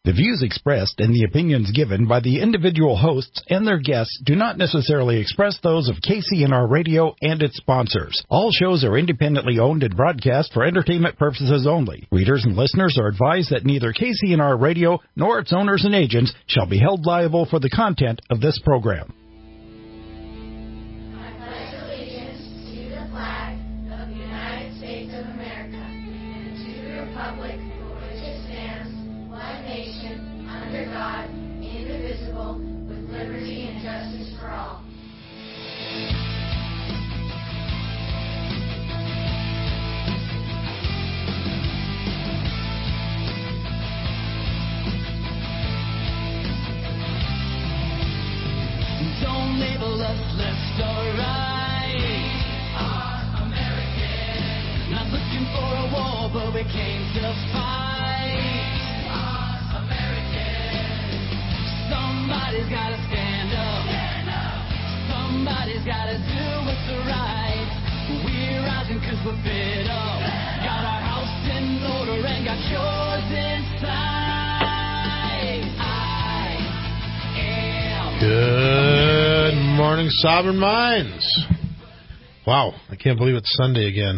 The views expressed and the opinions given by the individual hosts and their guests do not necessarily express those of KCNR Radio and its sponsors. All shows are independently owned and broadcast for entertainment purposes only. Readers and listeners are advised that neither KCNR Radio nor its owners and agents shall be held liable for the content of this program. I pledge allegiance to the flag of the United States of America and to the republic for which it stands, one nation, under God, indivisible, with liberty and justice for all. Don't label us left or right. We are American. Not looking for a war, but we came to fight. We are American. Somebody's gotta stand up. Stand up. Somebody's gotta do what's right. We're rising 'cause we're fed up. Got our house in order and got yours inside. I am. Good morning, Sovereign Minds. Wow, I can't believe it's Sunday again.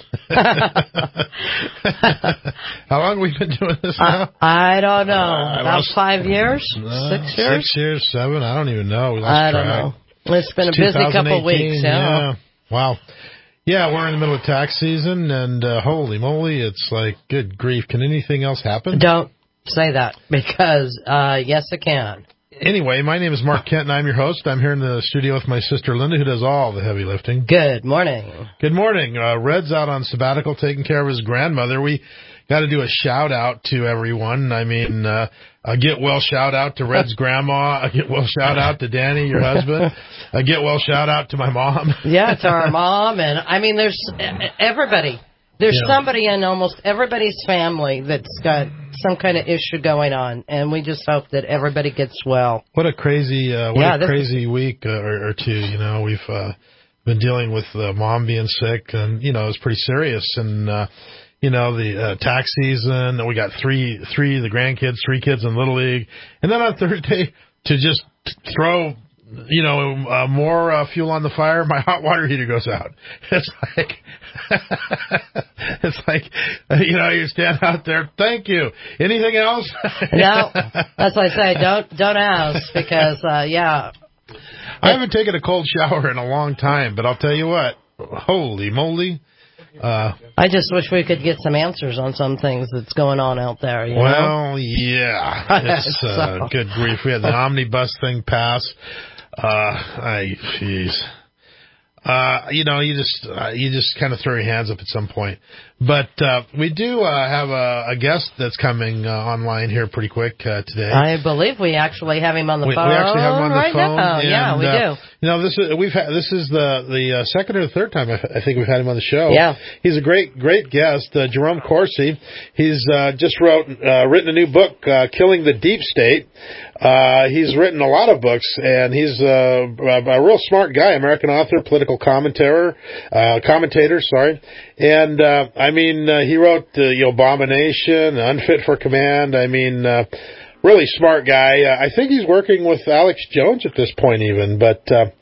How long have we been doing this now? I don't know. About 5 years? 6 years? 6 years, 7? I don't even know. We lost I track. don't know. It's been a busy couple of weeks, yeah. Wow. Yeah, we're in the middle of tax season, and holy moly, it's like, good grief. Can anything else happen? Don't say that, because yes, it can. Anyway, my name is Mark Kent, and I'm your host. I'm here in the studio with my sister Linda, who does all the heavy lifting. Good morning. Good morning. Red's out on sabbatical taking care of his grandmother. We got to do a shout-out to everyone. I mean, a get well shout-out to Red's grandma. A get well shout-out to Danny, your husband. A get well shout-out to my mom. Yeah, to our mom. And, I mean, there's everybody. There's somebody in almost everybody's family that's got some kind of issue going on, and we just hope that everybody gets well. What a crazy, crazy week or two. You know, we've been dealing with mom being sick, and you know, it's pretty serious. And you know, the tax season. We got three the grandkids, 3 kids in Little League, and then on Thursday to just throw, you know, more fuel on the fire, my hot water heater goes out. It's like, you know, you stand out there, thank you. Anything else? No, that's why I say don't ask, because, yeah. I haven't taken a cold shower in a long time, but I'll tell you what, holy moly. I just wish we could get some answers on some things that's going on out there. You know? Well, yeah. It's good grief. We had the omnibus thing pass. Jeez. You know, you just kind of throw your hands up at some point. But we do have a guest that's coming online here pretty quick today. I believe we actually have him on the phone. We actually have him on the right phone. now. And, yeah, we do. You know, this is the second or third time I think we've had him on the show. Yeah. He's a great guest, Jerome Corsi. He's just written a new book, Killing the Deep State. He's written a lot of books, and he's a real smart guy, American author, political commentator, sorry. And, I mean, he wrote The Abomination, Unfit for Command. I mean, really smart guy. I think he's working with Alex Jones at this point even, but,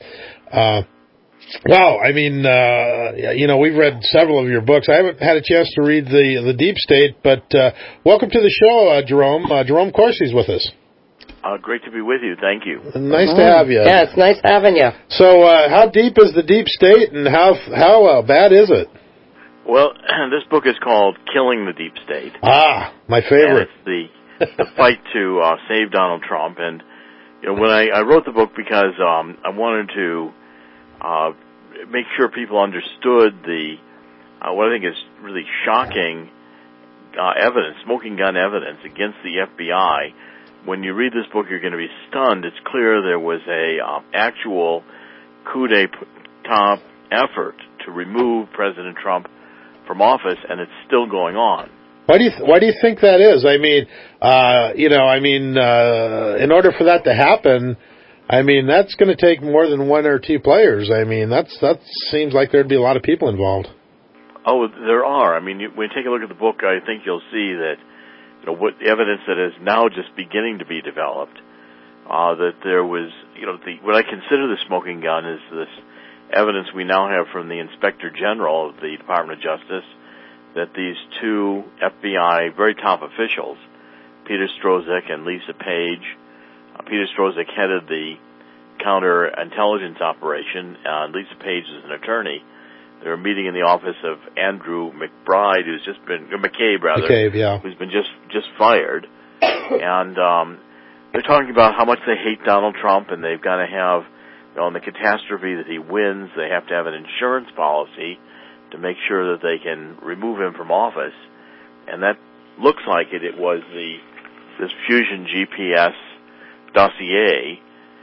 wow, I mean, you know, we've read several of your books. I haven't had a chance to read the Deep State, but, welcome to the show, Jerome. Jerome Corsi's with us. Great to be with you. Thank you. Nice to have you. Yeah, it's nice having you. So, how deep is the Deep State, and how bad is it? Well, this book is called Killing the Deep State. Ah, my favorite. And it's the fight to save Donald Trump. And you know, when I wrote the book because I wanted to make sure people understood the what I think is really shocking evidence, smoking gun evidence against the FBI. When you read this book, you're going to be stunned. It's clear there was a actual coup d'etat effort to remove President Trump from office, and it's still going on. Why do you think that is? I mean, you know, in order for that to happen, I mean, that's going to take more than 1 or 2 players. I mean, that seems like there'd be a lot of people involved. Oh, there are. I mean, when you take a look at the book, I think you'll see that what evidence that is now just beginning to be developed, that there was, what I consider the smoking gun is this evidence we now have from the Inspector General of the Department of Justice that these two FBI very top officials, Peter Strzok and Lisa Page, Peter Strzok headed the counterintelligence operation, and Lisa Page is an attorney. They were meeting in the office of Andrew McBride, who's just been, McCabe, yeah. who's been just fired. And they're talking about how much they hate Donald Trump, and they've got to have, in the catastrophe that he wins, they have to have an insurance policy to make sure that they can remove him from office. And that looks like it was this Fusion GPS dossier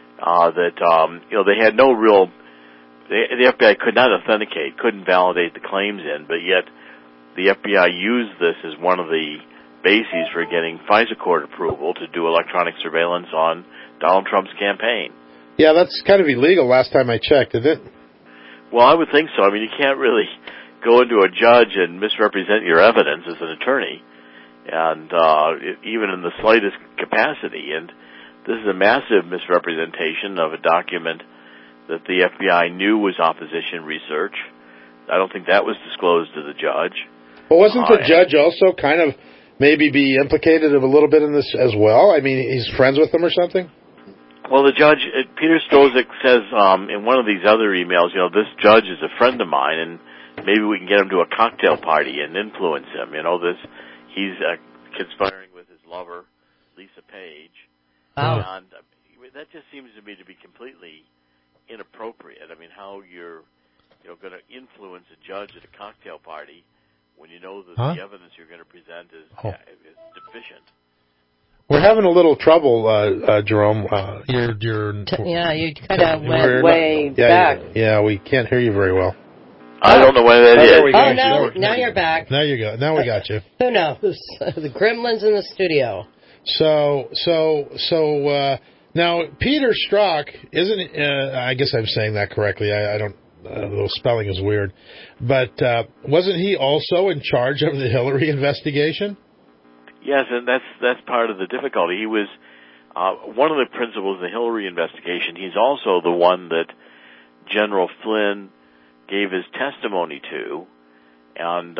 that they had no real. The FBI could not authenticate, couldn't validate the claims in, but yet the FBI used this as one of the bases for getting FISA court approval to do electronic surveillance on Donald Trump's campaign. Yeah, that's kind of illegal last time I checked, isn't it? Well, I would think so. I mean, you can't really go into a judge and misrepresent your evidence as an attorney, and even in the slightest capacity. And this is a massive misrepresentation of a document that the FBI knew was opposition research. I don't think that was disclosed to the judge. Well, wasn't the judge also kind of maybe be implicated a little bit in this as well? I mean, he's friends with them or something? Well, the judge, Peter Strzok, says in one of these other emails, this judge is a friend of mine, and maybe we can get him to a cocktail party and influence him. He's conspiring with his lover, Lisa Page. Wow. And that just seems to me to be completely inappropriate. I mean, how you're going to influence a judge at a cocktail party when you know that the evidence you're going to present is deficient. We're having a little trouble, Jerome. You kind of went way back. Yeah, we can't hear you very well. I don't know why that is. There we go. Now you're back. Now you go. Now we got you. Who knows? The gremlins in the studio. Now Peter Strzok isn't. I guess I'm saying that correctly. I don't. The spelling is weird, but wasn't he also in charge of the Hillary investigation? Yes, and that's part of the difficulty. He was one of the principals of the Hillary investigation. He's also the one that General Flynn gave his testimony to, and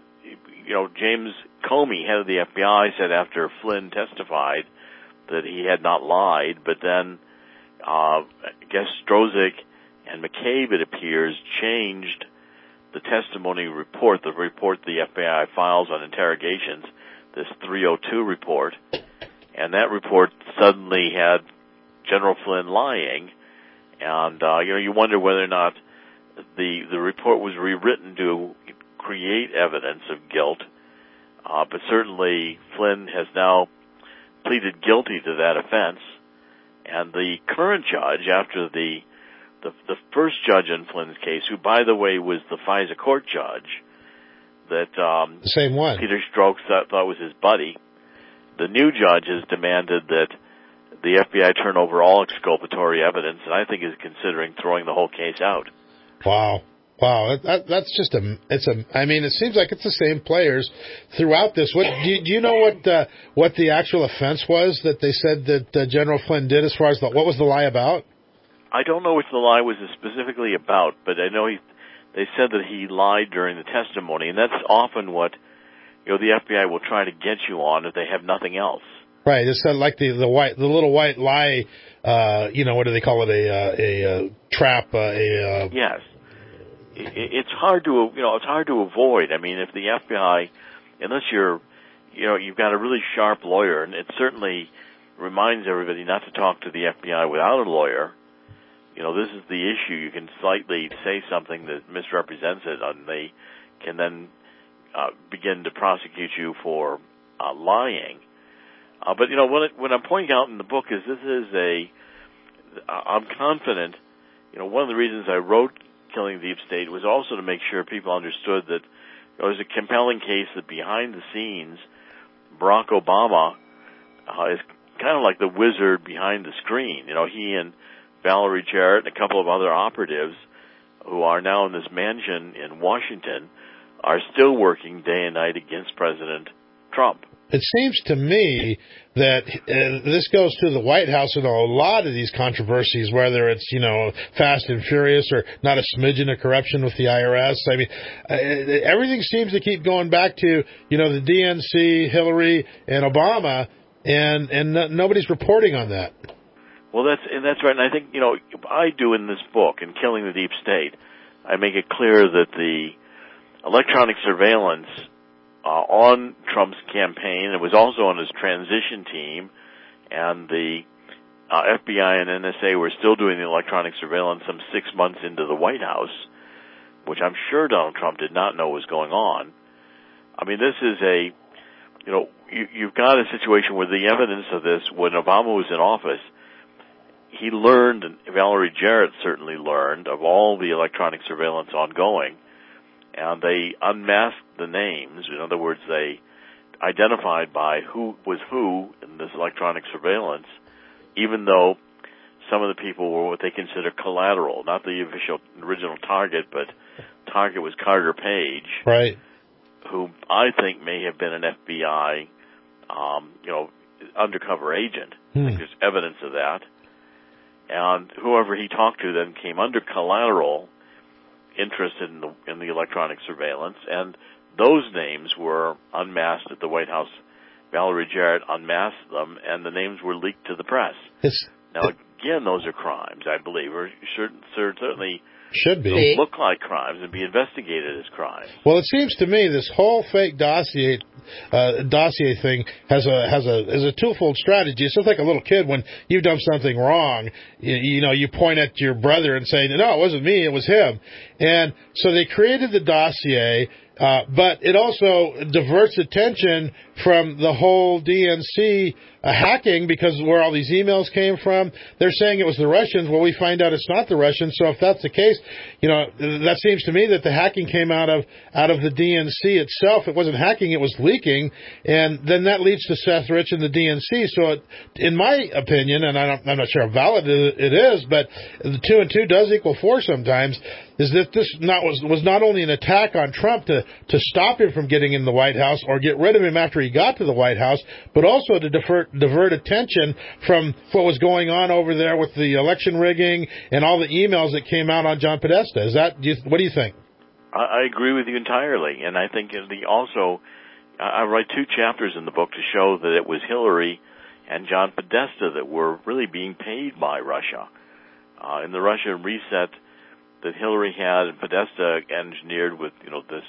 James Comey, head of the FBI, said after Flynn testified that he had not lied, but then I guess Strzok and McCabe, it appears, changed the testimony report, the report the FBI files on interrogations, this 302 report, and that report suddenly had General Flynn lying, and you wonder whether or not the report was rewritten to create evidence of guilt, but certainly Flynn has now pleaded guilty to that offense, and the current judge, after the first judge in Flynn's case, who, by the way, was the FISA court judge, that the same one Peter Strzok thought was his buddy, the new judge has demanded that the FBI turn over all exculpatory evidence, and I think is considering throwing the whole case out. Wow. That's just I mean, it seems like it's the same players throughout this. What do you know what the actual offense was that they said that General Flynn did as far as what was the lie about? I don't know what the lie was specifically about, but I know they said that he lied during the testimony, and that's often what the FBI will try to get you on if they have nothing else. Right. It's like the little white lie. What do they call it? A trap. Yes. It's hard to avoid. I mean, if the FBI, unless you've got a really sharp lawyer, and it certainly reminds everybody not to talk to the FBI without a lawyer. This is the issue. You can slightly say something that misrepresents it, and they can then begin to prosecute you for lying. But what I'm pointing out in the book is I'm confident. One of the reasons I wrote Killing the Deep State was also to make sure people understood that there was a compelling case that behind the scenes, Barack Obama is kind of like the wizard behind the screen. He and Valerie Jarrett and a couple of other operatives who are now in this mansion in Washington are still working day and night against President Trump. It seems to me that this goes to the White House in a lot of these controversies, whether it's, Fast and Furious or not a smidgen of corruption with the IRS. I mean, everything seems to keep going back to, the DNC, Hillary, and Obama, and nobody's reporting on that. Well, that's right. And I think, I do in this book, in Killing the Deep State, I make it clear that the electronic surveillance on Trump's campaign, it was also on his transition team, and the FBI and NSA were still doing the electronic surveillance some 6 months into the White House, which I'm sure Donald Trump did not know was going on. I mean, this is you've got a situation where the evidence of this, when Obama was in office, he learned, and Valerie Jarrett certainly learned, of all the electronic surveillance ongoing, and they unmasked the names. In other words, they identified by who was who in this electronic surveillance, even though some of the people were what they consider collateral, not the original target, but target was Carter Page, right? Who I think may have been an FBI, undercover agent. I think there's evidence of that. And whoever he talked to then came under collateral, interested in the electronic surveillance, and those names were unmasked at the White House. Valerie Jarrett unmasked them, and the names were leaked to the press. Now, again, those are crimes, I believe, or certainly should be look like crimes and be investigated as crimes. Well, it seems to me this whole fake dossier thing has a twofold strategy. It's just like a little kid when you've done something wrong. You point at your brother and say, "No, it wasn't me, it was him." And so they created the dossier. But it also diverts attention from the whole DNC hacking, because where all these emails came from, they're saying it was the Russians. Well, we find out it's not the Russians. So if that's the case, that seems to me that the hacking came out of the DNC itself. It wasn't hacking, it was leaking. And then that leads to Seth Rich and the DNC. So in my opinion, and I'm not sure how valid it is, but the 2 and 2 does equal 4 sometimes, is that this was not only an attack on Trump to stop him from getting in the White House or get rid of him after he got to the White House, but also to divert attention from what was going on over there with the election rigging and all the emails that came out on John Podesta. What do you think? I agree with you entirely, and I think I write 2 chapters in the book to show that it was Hillary and John Podesta that were really being paid by Russia. In the Russian reset that Hillary had and Podesta engineered with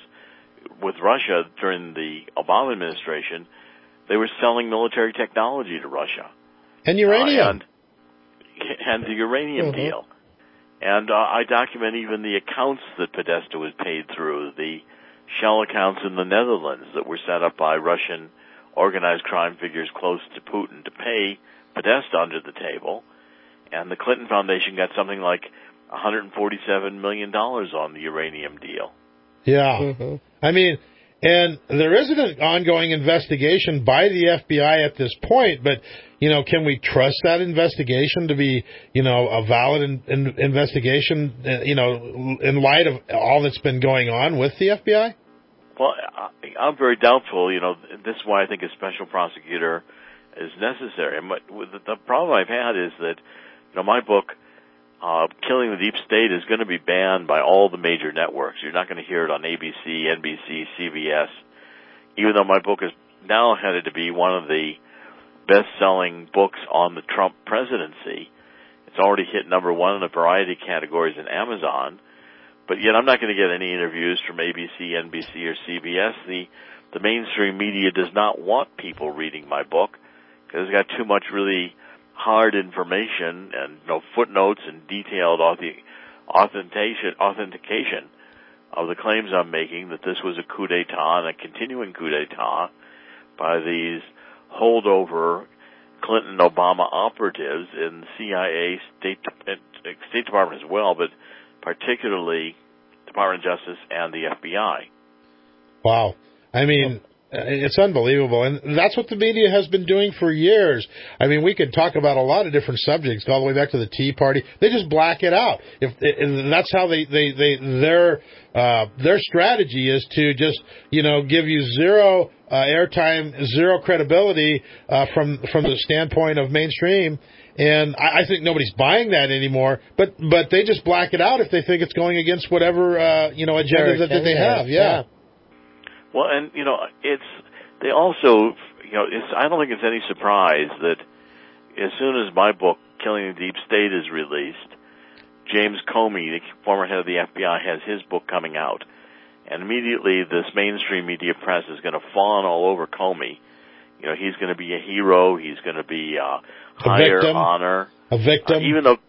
Russia during the Obama administration, they were selling military technology to Russia. And uranium. And the uranium deal. And I document even the accounts that Podesta was paid through, the shell accounts in the Netherlands that were set up by Russian organized crime figures close to Putin to pay Podesta under the table. And the Clinton Foundation got something like $147 million on the uranium deal. Yeah. I mean, and there isn't an ongoing investigation by the FBI at this point, but, can we trust that investigation to be, a valid investigation, in light of all that's been going on with the FBI? Well, I'm very doubtful. This is why I think a special prosecutor is necessary. And the problem I've had is that, my book, Killing the Deep State, is going to be banned by all the major networks. You're not going to hear it on ABC, NBC, CBS, even though my book is now headed to be one of the best-selling books on the Trump presidency. It's already hit number 1 in a variety of categories in Amazon, but yet I'm not going to get any interviews from ABC, NBC, or CBS. The mainstream media does not want people reading my book because it's got too much really hard information and footnotes and detailed authentication of the claims I'm making that this was a coup d'etat and a continuing coup d'etat by these holdover Clinton-Obama operatives in CIA, State Department as well, but particularly Department of Justice and the FBI. Wow. I mean, It's unbelievable, and that's what the media has been doing for years. I mean, we could talk about a lot of different subjects, all the way back to the Tea Party. They just black it out. And that's how their strategy is to just give you zero airtime, zero credibility from the standpoint of mainstream. And I think nobody's buying that anymore. But they just black it out if they think it's going against whatever agenda that they have. Yeah. Well, and they also, I don't think it's any surprise that as soon as my book, Killing the Deep State, is released, James Comey, the former head of the FBI, has his book coming out. And immediately this mainstream media press is going to fawn all over Comey. He's going to be a hero. He's going to be higher honor. A victim.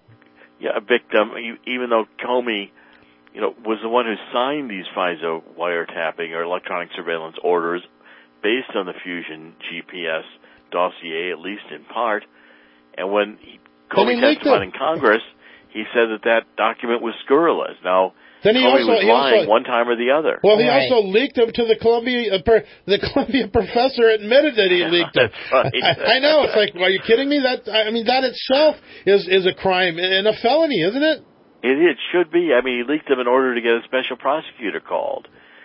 A victim. Even though Comey, was the one who signed these FISA wiretapping or electronic surveillance orders based on the Fusion GPS dossier, at least in part. And when Comey testified in Congress, he said that document was scurrilous. Now, Comey was lying one time or the other. Well, he also leaked them to the Columbia professor admitted that he leaked them. Right. I know. It's like, are you kidding me? That itself is a crime and a felony, isn't it? It should be. I mean, he leaked them in order to get a special prosecutor called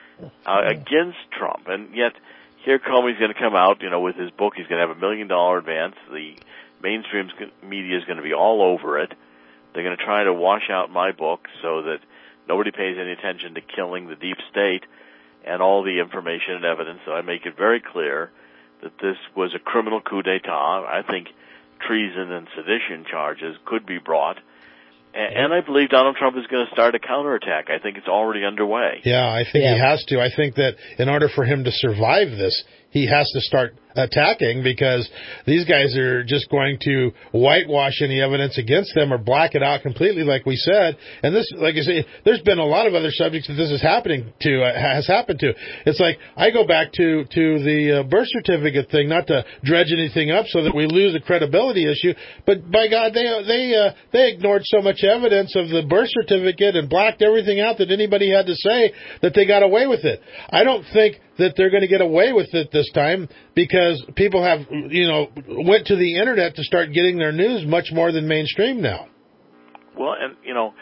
against Trump. And yet, here Comey's going to come out, with his book. He's going to have $1 million advance. The mainstream media is going to be all over it. They're going to try to wash out my book so that nobody pays any attention to Killing the Deep State and all the information and evidence. So I make it very clear that this was a criminal coup d'etat. I think treason and sedition charges could be brought. And I believe Donald Trump is going to start a counterattack. I think it's already underway. Yeah, I think he has to. I think that in order for him to survive this, he has to start attacking, because these guys are just going to whitewash any evidence against them or black it out completely, like we said. And this, like I say, there's been a lot of other subjects that this has happened to. It's like, I go back to the birth certificate thing, not to dredge anything up so that we lose a credibility issue, but by God, they ignored so much evidence of the birth certificate and blacked everything out that anybody had to say, that they got away with it. I don't think that they're going to get away with it this time, because people have, went to the internet to start getting their news much more than mainstream now. Well, and,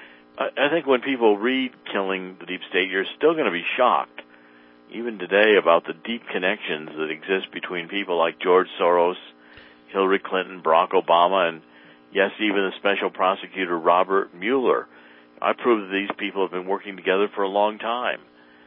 I think when people read Killing the Deep State, you're still going to be shocked, even today, about the deep connections that exist between people like George Soros, Hillary Clinton, Barack Obama, and, yes, even the special prosecutor Robert Mueller. I prove that these people have been working together for a long time.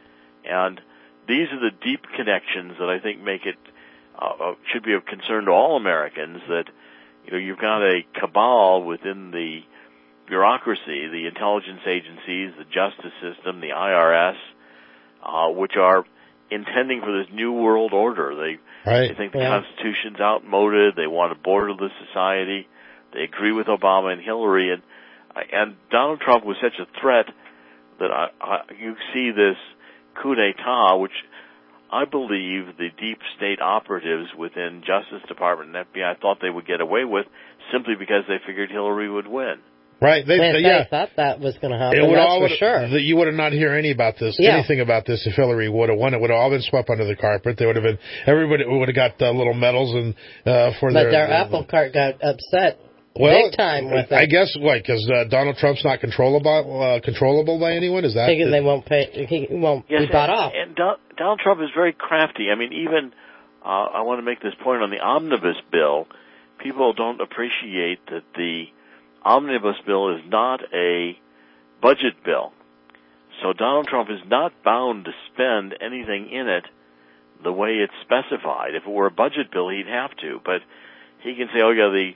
And these are the deep connections that I think make it should be of concern to all Americans, that you've got a cabal within the bureaucracy, the intelligence agencies, the justice system, the IRS, which are intending for this new world order. They think the Constitution's outmoded. They want a borderless society. They agree with Obama and Hillary, and Donald Trump was such a threat that you see this coup d'etat, which I believe the deep state operatives within Justice Department and FBI thought they would get away with, simply because they figured Hillary would win. Right. They thought that was going to happen. That's for sure. You would have not heard anything about this if Hillary would have won. It would have all been swept under the carpet. They would have been, everybody would have got little medals and for but their apple cart got upset. Big time with it. I guess because Donald Trump's not controllable by anyone. Is that because they won't pay? He won't be bought off. And Donald Trump is very crafty. I mean, even I want to make this point on the omnibus bill. People don't appreciate that the omnibus bill is not a budget bill. So Donald Trump is not bound to spend anything in it the way it's specified. If it were a budget bill, he'd have to. But he can say,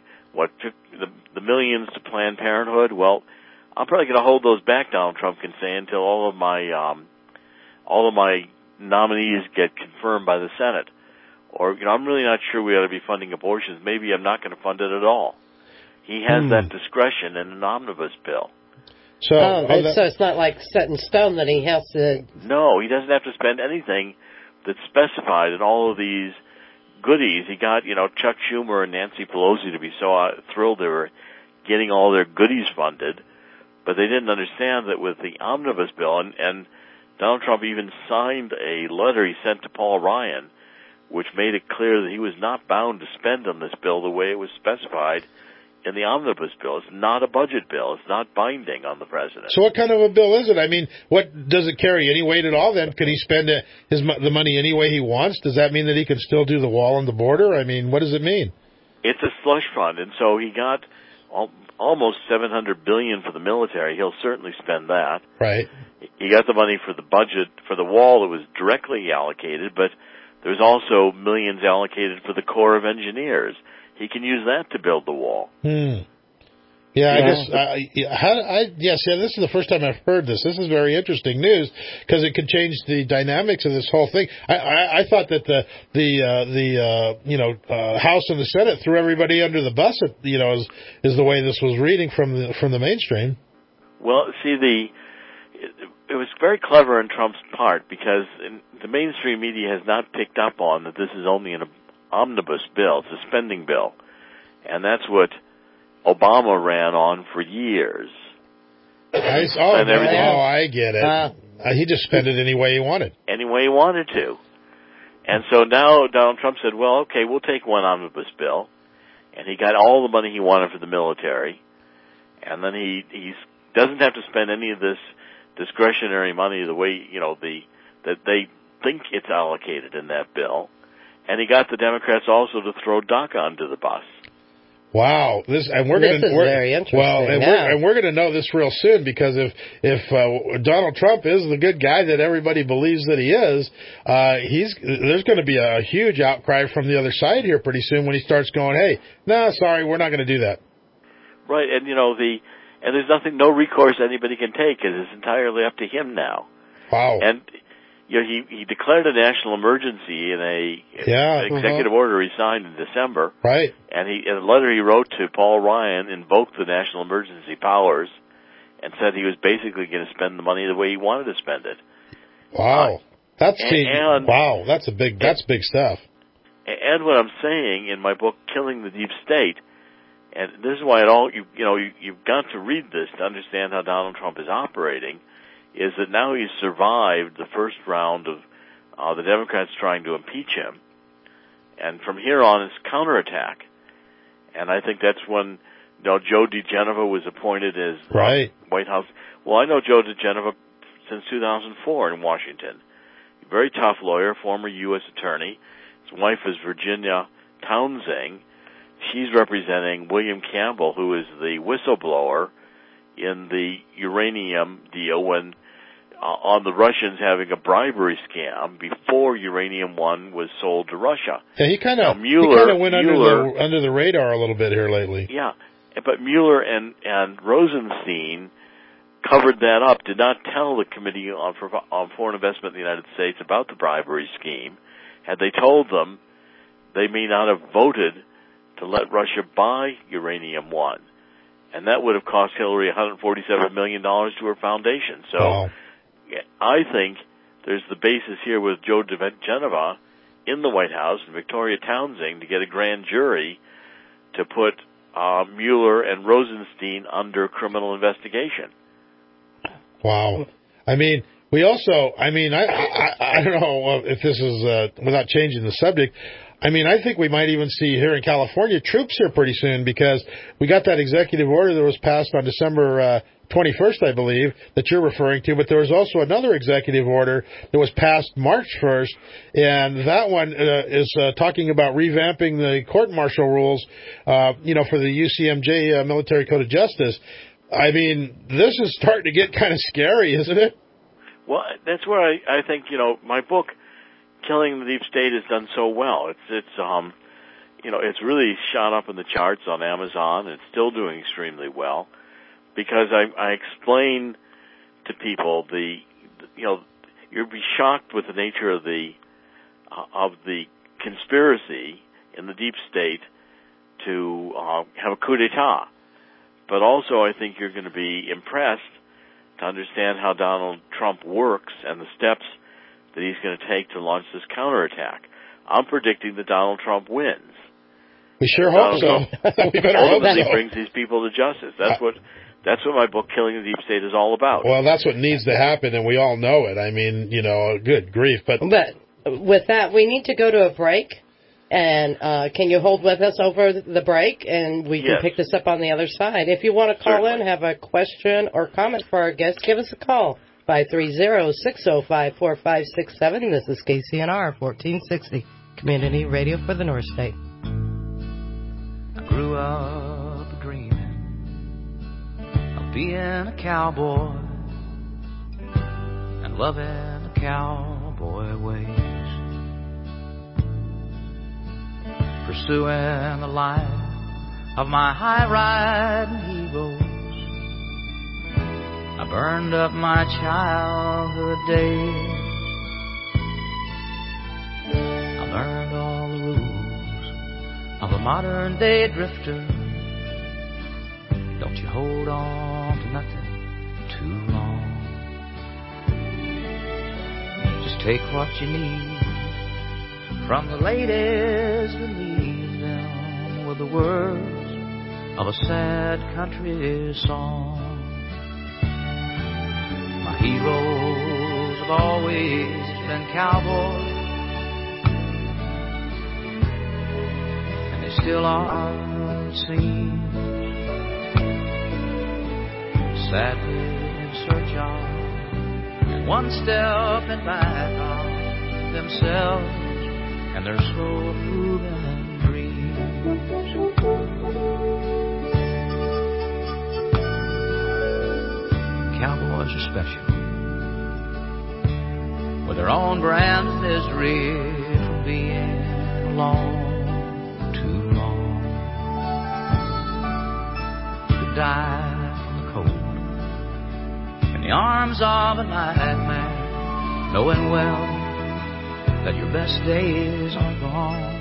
the millions to Planned Parenthood? Well, I'm probably going to hold those back, Donald Trump can say, until all of my nominees get confirmed by the Senate. Or, I'm really not sure we ought to be funding abortions. Maybe I'm not going to fund it at all. He has that discretion in an omnibus bill. So it's not like set in stone that he has to... No, he doesn't have to spend anything that's specified in all of these goodies. He got, Chuck Schumer and Nancy Pelosi to be so thrilled they were getting all their goodies funded, but they didn't understand that with the omnibus bill, and Donald Trump even signed a letter he sent to Paul Ryan, which made it clear that he was not bound to spend on this bill the way it was specified in the omnibus bill. It's not a budget bill. It's not binding on the president. So what kind of a bill is it? I mean, what does it carry any weight at all? Then could he spend the money any way he wants? Does that mean that he can still do the wall and the border? I mean, what does it mean? It's a slush fund, and so he got almost $700 billion for the military. He'll certainly spend that. Right. He got the money for the budget for the wall that was directly allocated, but there's also millions allocated for the Corps of Engineers. He can use that to build the wall. Yeah, I guess. This is the first time I've heard this. This is very interesting news because it could change the dynamics of this whole thing. I thought that the House and the Senate threw everybody under the bus. Is the way this was reading from the mainstream. Well, see, it was very clever on Trump's part because the mainstream media has not picked up on that this is only an omnibus bill. It's a spending bill, and that's what Obama ran on for years. I get it. He just spent it any way he wanted. Any way he wanted to. And so now Donald Trump said, well, okay, we'll take one omnibus bill. And he got all the money he wanted for the military. And then he doesn't have to spend any of this discretionary money the way, that they think it's allocated in that bill. And he got the Democrats also to throw DACA under the bus. Wow, this is very interesting. Well, and we're going to know this real soon because if Donald Trump is the good guy that everybody believes that he is, there's going to be a huge outcry from the other side here pretty soon when he starts going, "Hey, sorry, we're not going to do that." Right, and and there's no recourse anybody can take because it's entirely up to him now. Wow. And he declared a national emergency in an executive order he signed in December. Right. And in a letter he wrote to Paul Ryan, invoked the national emergency powers and said he was basically going to spend the money the way he wanted to spend it. Wow. That's big stuff. And what I'm saying in my book, Killing the Deep State, and this is why you've got to read this to understand how Donald Trump is operating, is that now he's survived the first round of the Democrats trying to impeach him. And from here on, it's counterattack. And I think that's when Joe DiGenova was appointed as White House. Well, I know Joe DiGenova since 2004 in Washington. Very tough lawyer, former U.S. attorney. His wife is Virginia Townsend. She's representing William Campbell, who is the whistleblower in the uranium deal when on the Russians having a bribery scam before Uranium One was sold to Russia. Yeah, he kind of went under the radar a little bit here lately. Yeah, but Mueller and Rosenstein covered that up, did not tell the Committee on Foreign Investment in the United States about the bribery scheme. Had they told them, they may not have voted to let Russia buy Uranium One. And that would have cost Hillary $147 million to her foundation. So I think there's the basis here with Joe DiGenova in the White House and Victoria Townsend to get a grand jury to put Mueller and Rosenstein under criminal investigation. Wow. I mean, we also, I don't know if this is, without changing the subject, I think we might even see here in California troops here pretty soon because we got that executive order that was passed on December 21st, I believe, that you're referring to, but there was also another executive order that was passed March 1st, and that one is talking about revamping the court-martial rules, for the UCMJ Military Code of Justice. This is starting to get kind of scary, isn't it? Well, that's where I think, my book, Killing the Deep State, has done so well. It's really shot up in the charts on Amazon. It's still doing extremely well because I explain to people you'll be shocked with the nature of the conspiracy in the deep state to have a coup d'etat. But also, I think you're going to be impressed to understand how Donald Trump works and the steps that he's going to take to launch this counterattack. I'm predicting that Donald Trump wins. We sure hope so. We better hope so. He brings these people to justice. That's what my book, Killing the Deep State, is all about. Well, that's what needs to happen, and we all know it. Good grief. But with that, we need to go to a break. And can you hold with us over the break, and we can pick this up on the other side. If you want to call in, have a question or comment for our guest, give us a call, 530-605-4567. This is KCNR 1460, Community Radio for the North State. I grew up dreaming of being a cowboy and loving the cowboy ways. Pursuing the life of my high-riding heroes. I burned up my childhood days. I learned all the rules of a modern-day drifter. Don't you hold on to nothing too long. Just take what you need from the ladies and leave them with the words of a sad country song. My heroes have always been cowboys, and they still are, it seems, sadly in search of, and one step and back on themselves and their slow moving dreams. Cowboys are special, with their own brand of misery from being alone too long. To die from the cold in the arms of a nightmare, knowing well that your best days are gone.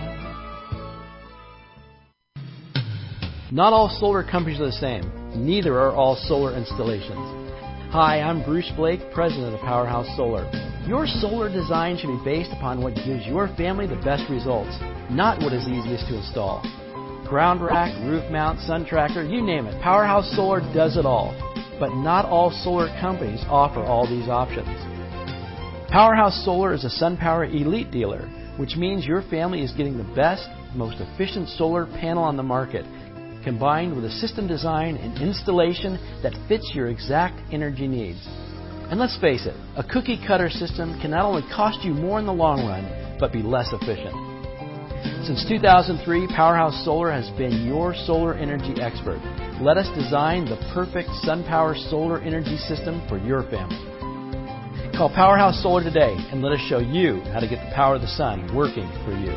Not all solar companies are the same. Neither are all solar installations. Hi, I'm Bruce Blake, president of Powerhouse Solar. Your solar design should be based upon what gives your family the best results, not what is easiest to install. Ground rack, roof mount, sun tracker, you name it. Powerhouse Solar does it all. But not all solar companies offer all these options. Powerhouse Solar is a SunPower Elite dealer, which means your family is getting the best, most efficient solar panel on the market, combined with a system design and installation that fits your exact energy needs. And let's face it, a cookie cutter system can not only cost you more in the long run, but be less efficient. Since 2003, Powerhouse Solar has been your solar energy expert. Let us design the perfect SunPower solar energy system for your family. Call Powerhouse Solar today and let us show you how to get the power of the sun working for you.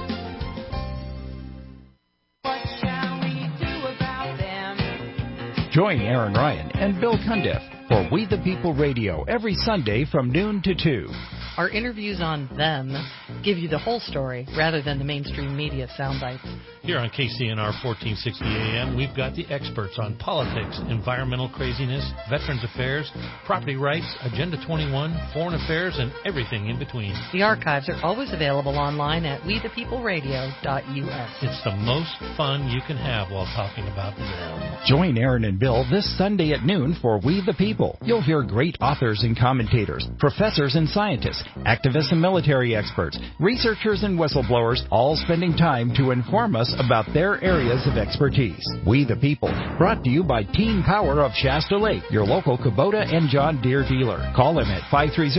Join Aaron Ryan and Bill Cundiff for We the People Radio every Sunday from noon to 2. Our interviews on them give you the whole story rather than the mainstream media sound bites. Here on KCNR 1460 AM, we've got the experts on politics, environmental craziness, veterans affairs, property rights, Agenda 21, foreign affairs, and everything in between. The archives are always available online at wethepeopleradio.us. It's the most fun you can have while talking about the world. Join Aaron and Bill this Sunday at noon for We the People. You'll hear great authors and commentators, professors and scientists, activists and military experts, researchers and whistleblowers, all spending time to inform us about their areas of expertise. We the People, brought to you by Team Power of Shasta Lake, your local Kubota and John Deere dealer. Call them at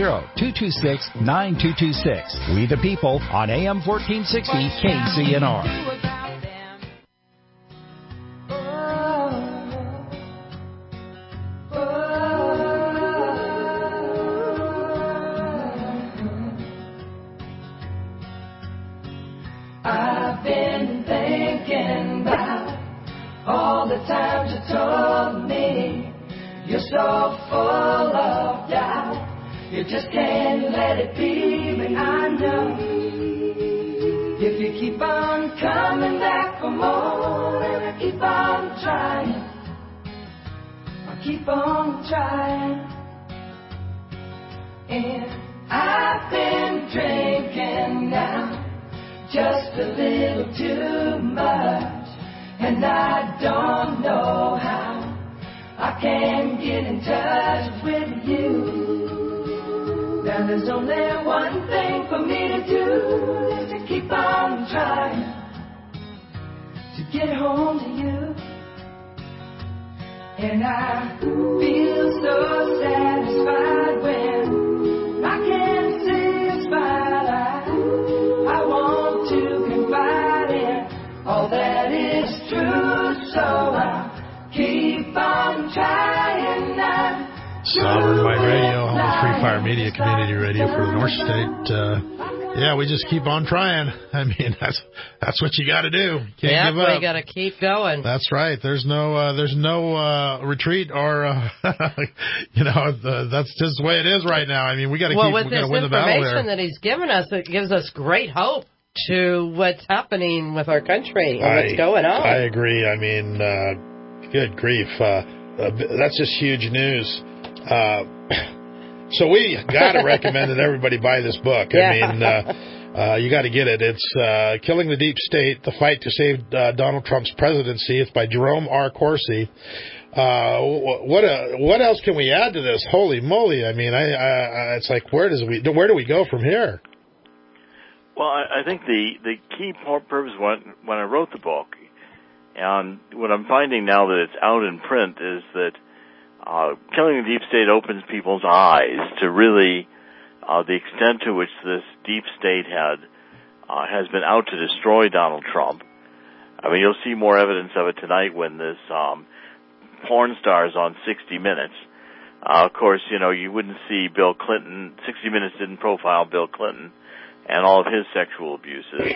530-226-9226. We the People on AM 1460 KCNR. So full of doubt, you just can't let it be. But I know if you keep on coming back for more, and I keep on trying, I'll keep on trying. And I've been drinking now just a little too much, and I don't know how I can get in touch with you. Now there's only one thing for me to do is to keep on trying to get home to you. And I feel so satisfied when I can say a smile. I want to confide in all that is true, so I keep on trying now. Sovereign Mind Radio, home of Free Fire Media, community radio for the North State. Yeah, we just keep on trying. I mean, that's what you got to do. Can't give up. We got to keep going. That's right. There's no retreat or that's just the way it is right now. I mean, we got to win the battle there. With this information that he's given us, it gives us great hope to what's happening with our country and what's going on. I agree. I mean, good grief. That's just huge news. So we got to recommend that everybody buy this book. Yeah. I mean, you got to get it. It's Killing the Deep State, The Fight to Save Donald Trump's Presidency. It's by Jerome R. Corsi. What else can we add to this? Holy moly. I mean, it's like, where do we go from here? Well, I think the key purpose when I wrote the book, and what I'm finding now that it's out in print, is that Killing the Deep State opens people's eyes to really the extent to which this deep state has been out to destroy Donald Trump. I mean, you'll see more evidence of it tonight when this porn star's on 60 Minutes. Of course, you wouldn't see Bill Clinton. 60 Minutes didn't profile Bill Clinton and all of his sexual abuses.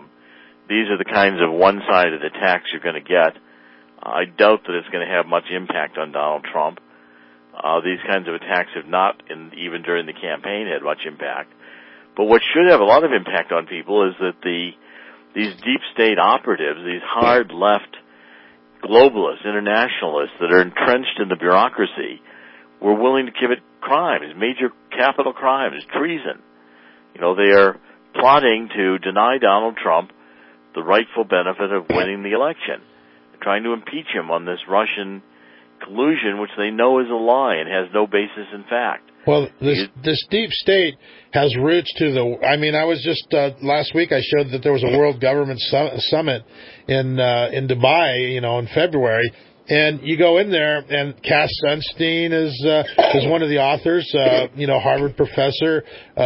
These are the kinds of one-sided attacks you're going to get. I doubt that it's going to have much impact on Donald Trump. These kinds of attacks have not, even during the campaign, had much impact. But what should have a lot of impact on people is that these deep state operatives, these hard left globalists, internationalists that are entrenched in the bureaucracy, were willing to commit crimes, major capital crimes, treason. They are plotting to deny Donald Trump the rightful benefit of winning the election. They're trying to impeach him on this Russian collusion, which they know is a lie and has no basis in fact. Well, this deep state has roots to I was just, last week I showed that there was a World Government Summit in Dubai, in February. And you go in there, and Cass Sunstein is one of the authors, Harvard professor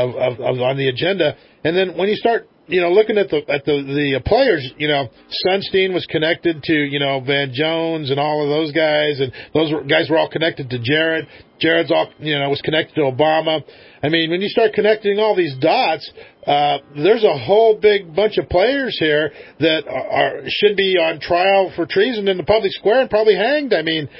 on the agenda. And then when you start, looking at the players, Sunstein was connected to, Van Jones and all of those guys, and those guys were all connected to Jared. Jared's all, was connected to Obama. I mean, when you start connecting all these dots, there's a whole big bunch of players here that should be on trial for treason in the public square and probably hanged. I mean,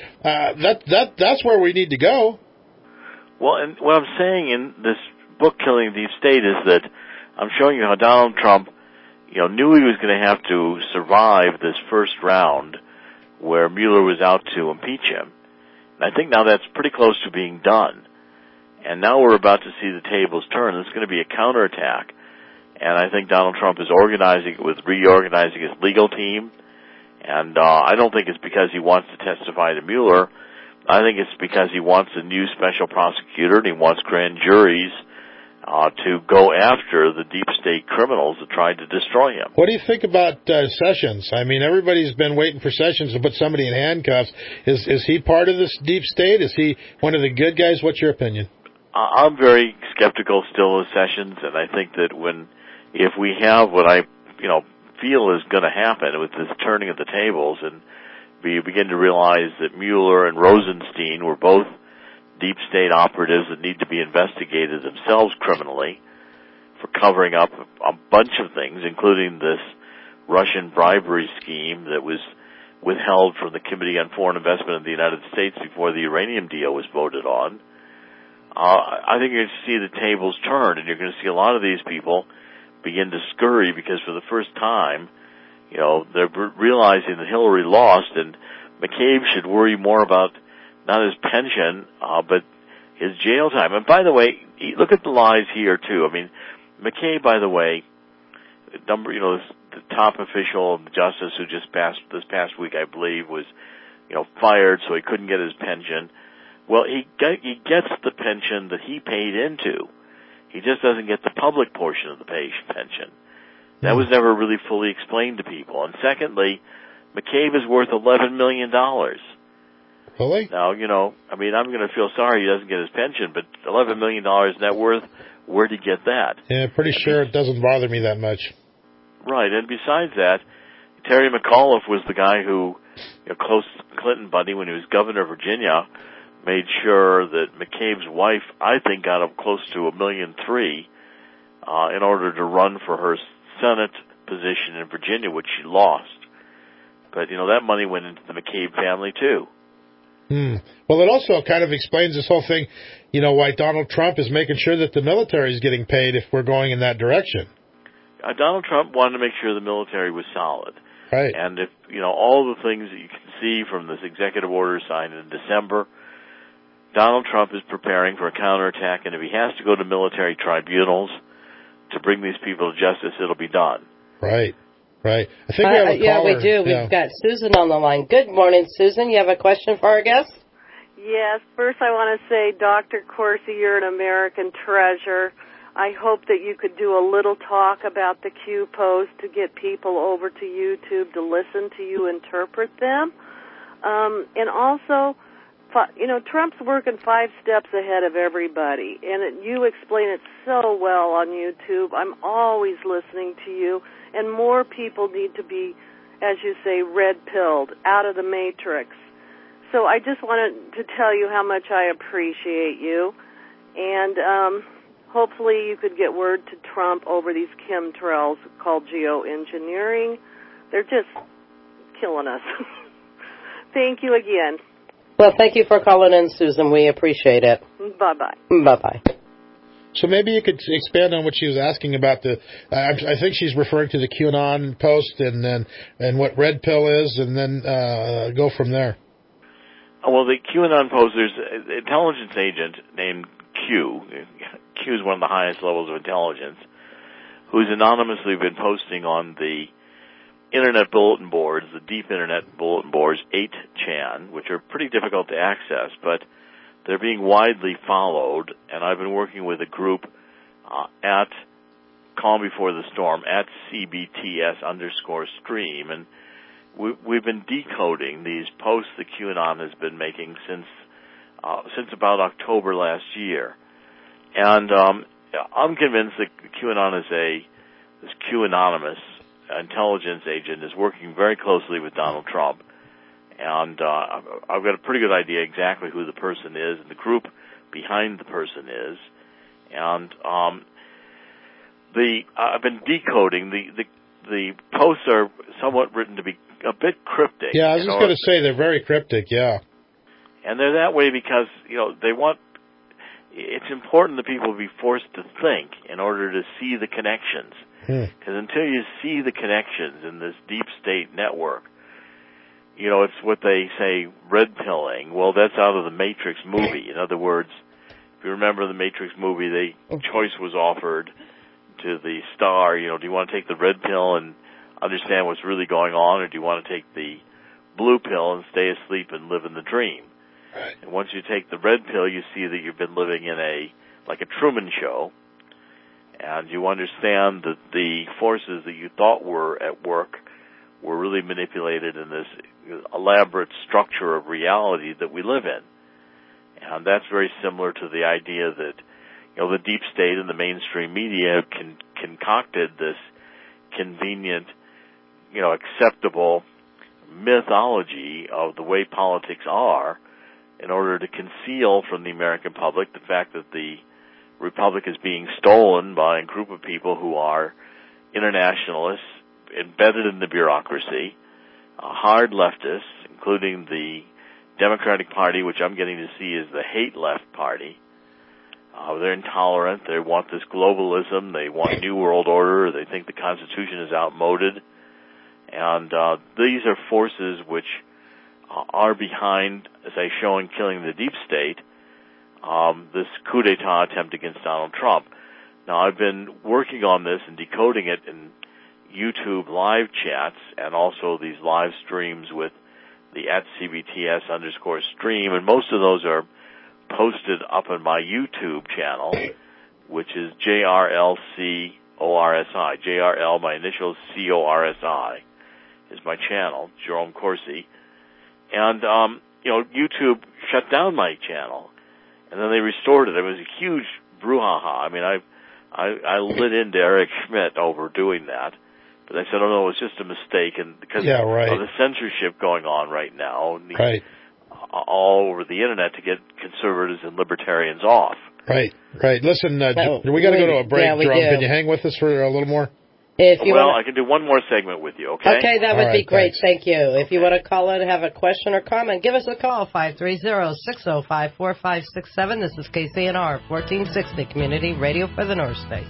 that's where we need to go. Well, and what I'm saying in this book, Killing the Deep State, is that I'm showing you how Donald Trump, knew he was going to have to survive this first round where Mueller was out to impeach him. And I think now that's pretty close to being done. And now we're about to see the tables turn. There's going to be a counterattack. And I think Donald Trump is reorganizing his legal team. And I don't think it's because he wants to testify to Mueller. I think it's because he wants a new special prosecutor and he wants grand juries to go after the deep state criminals that tried to destroy him. What do you think about Sessions? I mean, everybody's been waiting for Sessions to put somebody in handcuffs. Is he part of this deep state? Is he one of the good guys? What's your opinion? I'm very skeptical still of Sessions, and I think that if we have what I feel is going to happen with this turning of the tables, and we begin to realize that Mueller and Rosenstein were both deep state operatives that need to be investigated themselves criminally for covering up a bunch of things, including this Russian bribery scheme that was withheld from the Committee on Foreign Investment in the United States before the uranium deal was voted on. I think you're going to see the tables turn, and you're going to see a lot of these people begin to scurry because for the first time, they're realizing that Hillary lost, and McCabe should worry more about not his pension, but his jail time. And by the way, look at the lies here too. I mean, McCabe, by the way, the top official of justice who this past week, I believe, was, fired so he couldn't get his pension. Well, he gets the pension that he paid into. He just doesn't get the public portion of the pension. That was never really fully explained to people. And secondly, McCabe is worth $11 million. Really? Now, I'm going to feel sorry he doesn't get his pension, but $11 million net worth, where'd he get that? Yeah, pretty sure it doesn't bother me that much. Right, and besides that, Terry McAuliffe was the guy who, close Clinton buddy when he was governor of Virginia, made sure that McCabe's wife, I think, got up close to $1.3 million in order to run for her Senate position in Virginia, which she lost. But, that money went into the McCabe family, too. Well, it also kind of explains this whole thing, why Donald Trump is making sure that the military is getting paid if we're going in that direction. Donald Trump wanted to make sure the military was solid. Right. And if, all the things that you can see from this executive order signed in December, Donald Trump is preparing for a counterattack, and if he has to go to military tribunals to bring these people to justice, it'll be done. Right. I think we have a caller. Yeah, we do. We've got Susan on the line. Good morning, Susan. You have a question for our guest? Yes. First, I want to say, Dr. Corsi, you're an American treasure. I hope that you could do a little talk about the Q post to get people over to YouTube to listen to you interpret them. And also, Trump's working 5 steps ahead of everybody, and you explain it so well on YouTube. I'm always listening to you, and more people need to be, as you say, red-pilled, out of the matrix. So I just wanted to tell you how much I appreciate you, and hopefully you could get word to Trump over these chemtrails called geoengineering. They're just killing us. Thank you again. Well, thank you for calling in, Susan. We appreciate it. Bye-bye. Bye-bye. So maybe you could expand on what she was asking about I think she's referring to the QAnon post and what Red Pill is, and then go from there. Well, the QAnon post, there's an intelligence agent named Q. Q is one of the highest levels of intelligence, who's anonymously been posting on the Internet bulletin boards, the deep Internet bulletin boards, 8chan, which are pretty difficult to access, but they're being widely followed, and I've been working with a group at Calm Before the Storm, at CBTS_stream, and we've been decoding these posts that QAnon has been making since about October last year. And I'm convinced that QAnon is this QAnonymous intelligence agent is working very closely with Donald Trump, and I've got a pretty good idea exactly who the person is and the group behind the person is, and I've been decoding the posts are somewhat written to be a bit cryptic. Yeah, I was just going to say they're very cryptic. Yeah, and they're that way because they want. It's important that people be forced to think in order to see the connections. Because until you see the connections in this deep state network, it's what they say, red pilling. Well, that's out of the Matrix movie. In other words, if you remember the Matrix movie, the choice was offered to the star, do you want to take the red pill and understand what's really going on, or do you want to take the blue pill and stay asleep and live in the dream? Right. And once you take the red pill, you see that you've been living in like a Truman Show, and you understand that the forces that you thought were at work were really manipulated in this elaborate structure of reality that we live in. And that's very similar to the idea that, the deep state and the mainstream media concocted this convenient, acceptable mythology of the way politics are in order to conceal from the American public the fact that the republic is being stolen by a group of people who are internationalists, embedded in the bureaucracy, hard leftists, including the Democratic Party, which I'm getting to see is the hate left party. They're intolerant. They want this globalism. They want New World Order. They think the Constitution is outmoded. And these are forces which are behind, as I show in Killing the Deep State, this coup d'etat attempt against Donald Trump. Now, I've been working on this and decoding it in YouTube live chats and also these live streams with the @CBTS_stream, and most of those are posted up on my YouTube channel, which is JRLCORSI. JRL, my initials, CORSI, is my channel, Jerome Corsi. And, YouTube shut down my channel, and then they restored it. It was a huge brouhaha. I mean, I lit into Eric Schmidt over doing that, but I said, oh no, it was just a mistake, and because of the censorship going on right now, all over the internet to get conservatives and libertarians off. Right. Listen, we got to go to a break, Jerome. Can you hang with us for a little more? I can do one more segment with you, okay? Okay, that would be great. Thank you. If you want to call in, have a question or comment, give us a call, 530-605-4567. This is KCNR, 1460 Community Radio for the North State.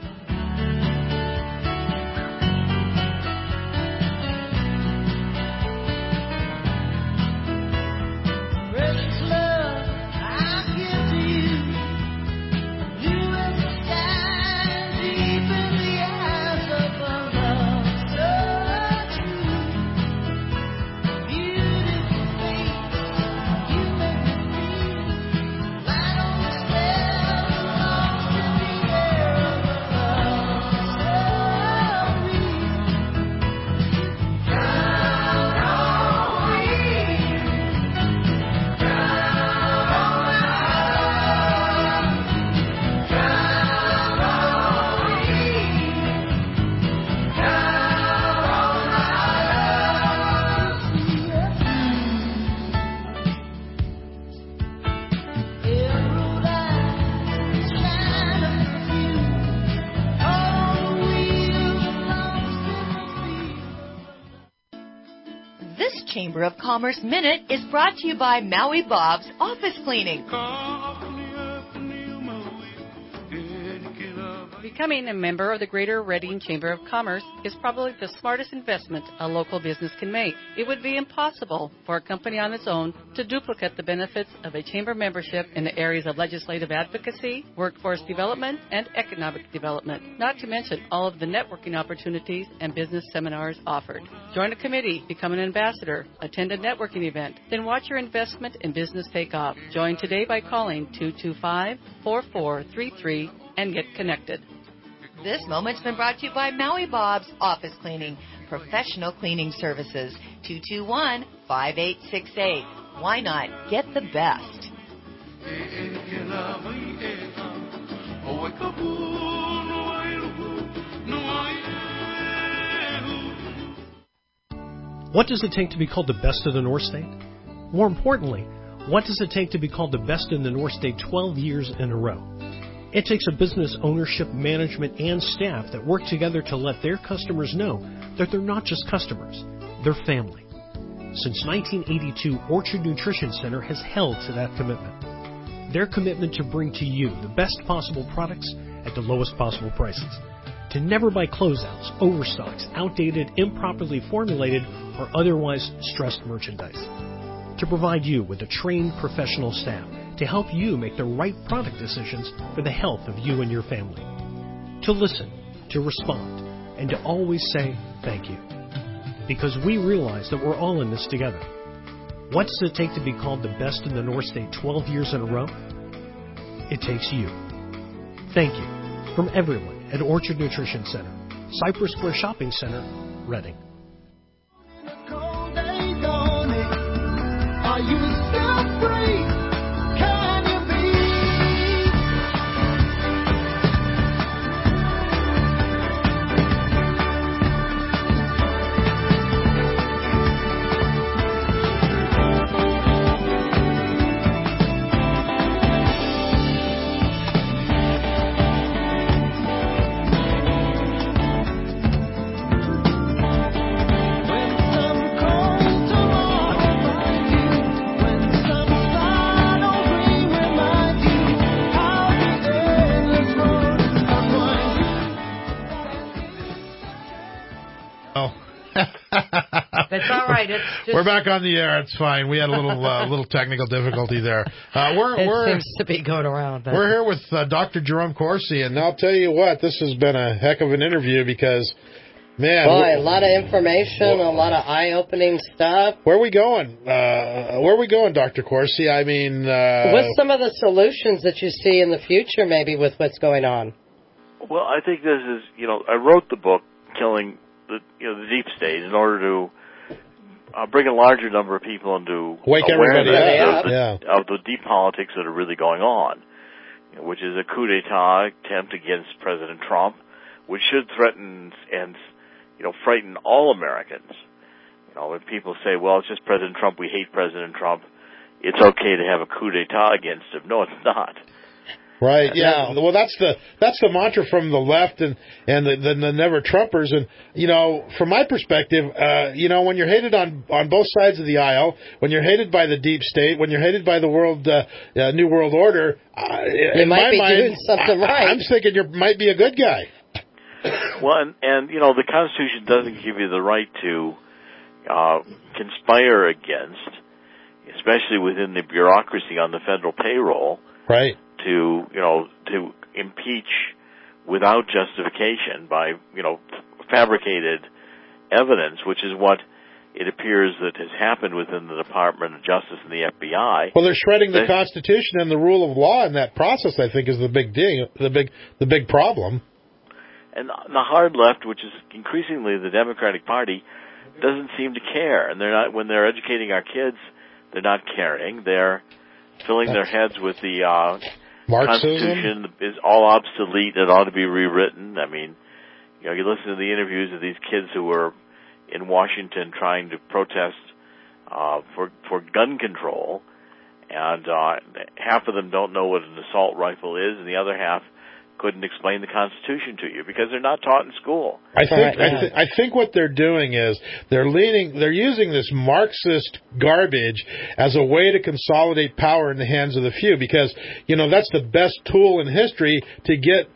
Chamber of Commerce Minute is brought to you by Maui Bob's Office Cleaning. Becoming a member of the Greater Reading Chamber of Commerce is probably the smartest investment a local business can make. It would be impossible for a company on its own to duplicate the benefits of a chamber membership in the areas of legislative advocacy, workforce development, and economic development, not to mention all of the networking opportunities and business seminars offered. Join a committee, become an ambassador, attend a networking event, then watch your investment in business take off. Join today by calling 225-4433 and get connected. This moment's been brought to you by Maui Bob's Office Cleaning, professional cleaning services, 221-5868. Why not get the best? What does it take to be called the best of the North State? More importantly, what does it take to be called the best in the North State 12 years in a row? It takes a business ownership, management, and staff that work together to let their customers know that they're not just customers, they're family. Since 1982, Orchard Nutrition Center has held to that commitment. Their commitment to bring to you the best possible products at the lowest possible prices. To never buy closeouts, overstocks, outdated, improperly formulated, or otherwise stressed merchandise. To provide you with a trained professional staff to help you make the right product decisions for the health of you and your family. To listen, to respond, and to always say thank you. Because we realize that we're all in this together. What does it take to be called the best in the North State 12 years in a row? It takes you. Thank you from everyone at Orchard Nutrition Center, Cypress Square Shopping Center, Reading. Are you still free? Can you be? It's all right. It's just... We're back on the air. It's fine. We had a little technical difficulty there. It seems to be going around. But... We're here with Dr. Jerome Corsi, and I'll tell you what, this has been a heck of an interview because Man, boy, a lot of information, a lot of eye-opening stuff. Where are we going? Dr. Corsi? I mean, what's some of the solutions that you see in the future, maybe, with what's going on? Well, I think this is, I wrote the book, Killing the Deep State, in order to bring a larger number of people into wake everybody up of the deep politics that are really going on, which is a coup d'etat attempt against President Trump, which should threaten and frighten all Americans. When people say, well, it's just President Trump, we hate President Trump, it's okay to have a coup d'etat against him. No, it's not. Right, yeah. Well, that's the mantra from the left and the never Trumpers. And, from my perspective, when you're hated on both sides of the aisle, when you're hated by the deep state, when you're hated by the New World Order, you might be doing something right. I'm thinking you might be a good guy. Well, and the Constitution doesn't give you the right to conspire against, especially within the bureaucracy on the federal payroll. Right. To impeach without justification by, fabricated evidence, which is what it appears that has happened within the Department of Justice and the FBI. Well, they're shredding the Constitution and the rule of law in that process, I think, is the big deal, the big problem. And the hard left, which is increasingly the Democratic Party, doesn't seem to care. And they're not, when they're educating our kids, they're not caring. They're filling their heads with the Constitution is all obsolete. It ought to be rewritten. I mean, you listen to the interviews of these kids who were in Washington trying to protest for gun control, and half of them don't know what an assault rifle is, and the other half couldn't explain the Constitution to you because they're not taught in school. I think what they're doing is they're using this Marxist garbage as a way to consolidate power in the hands of the few, because that's the best tool in history to get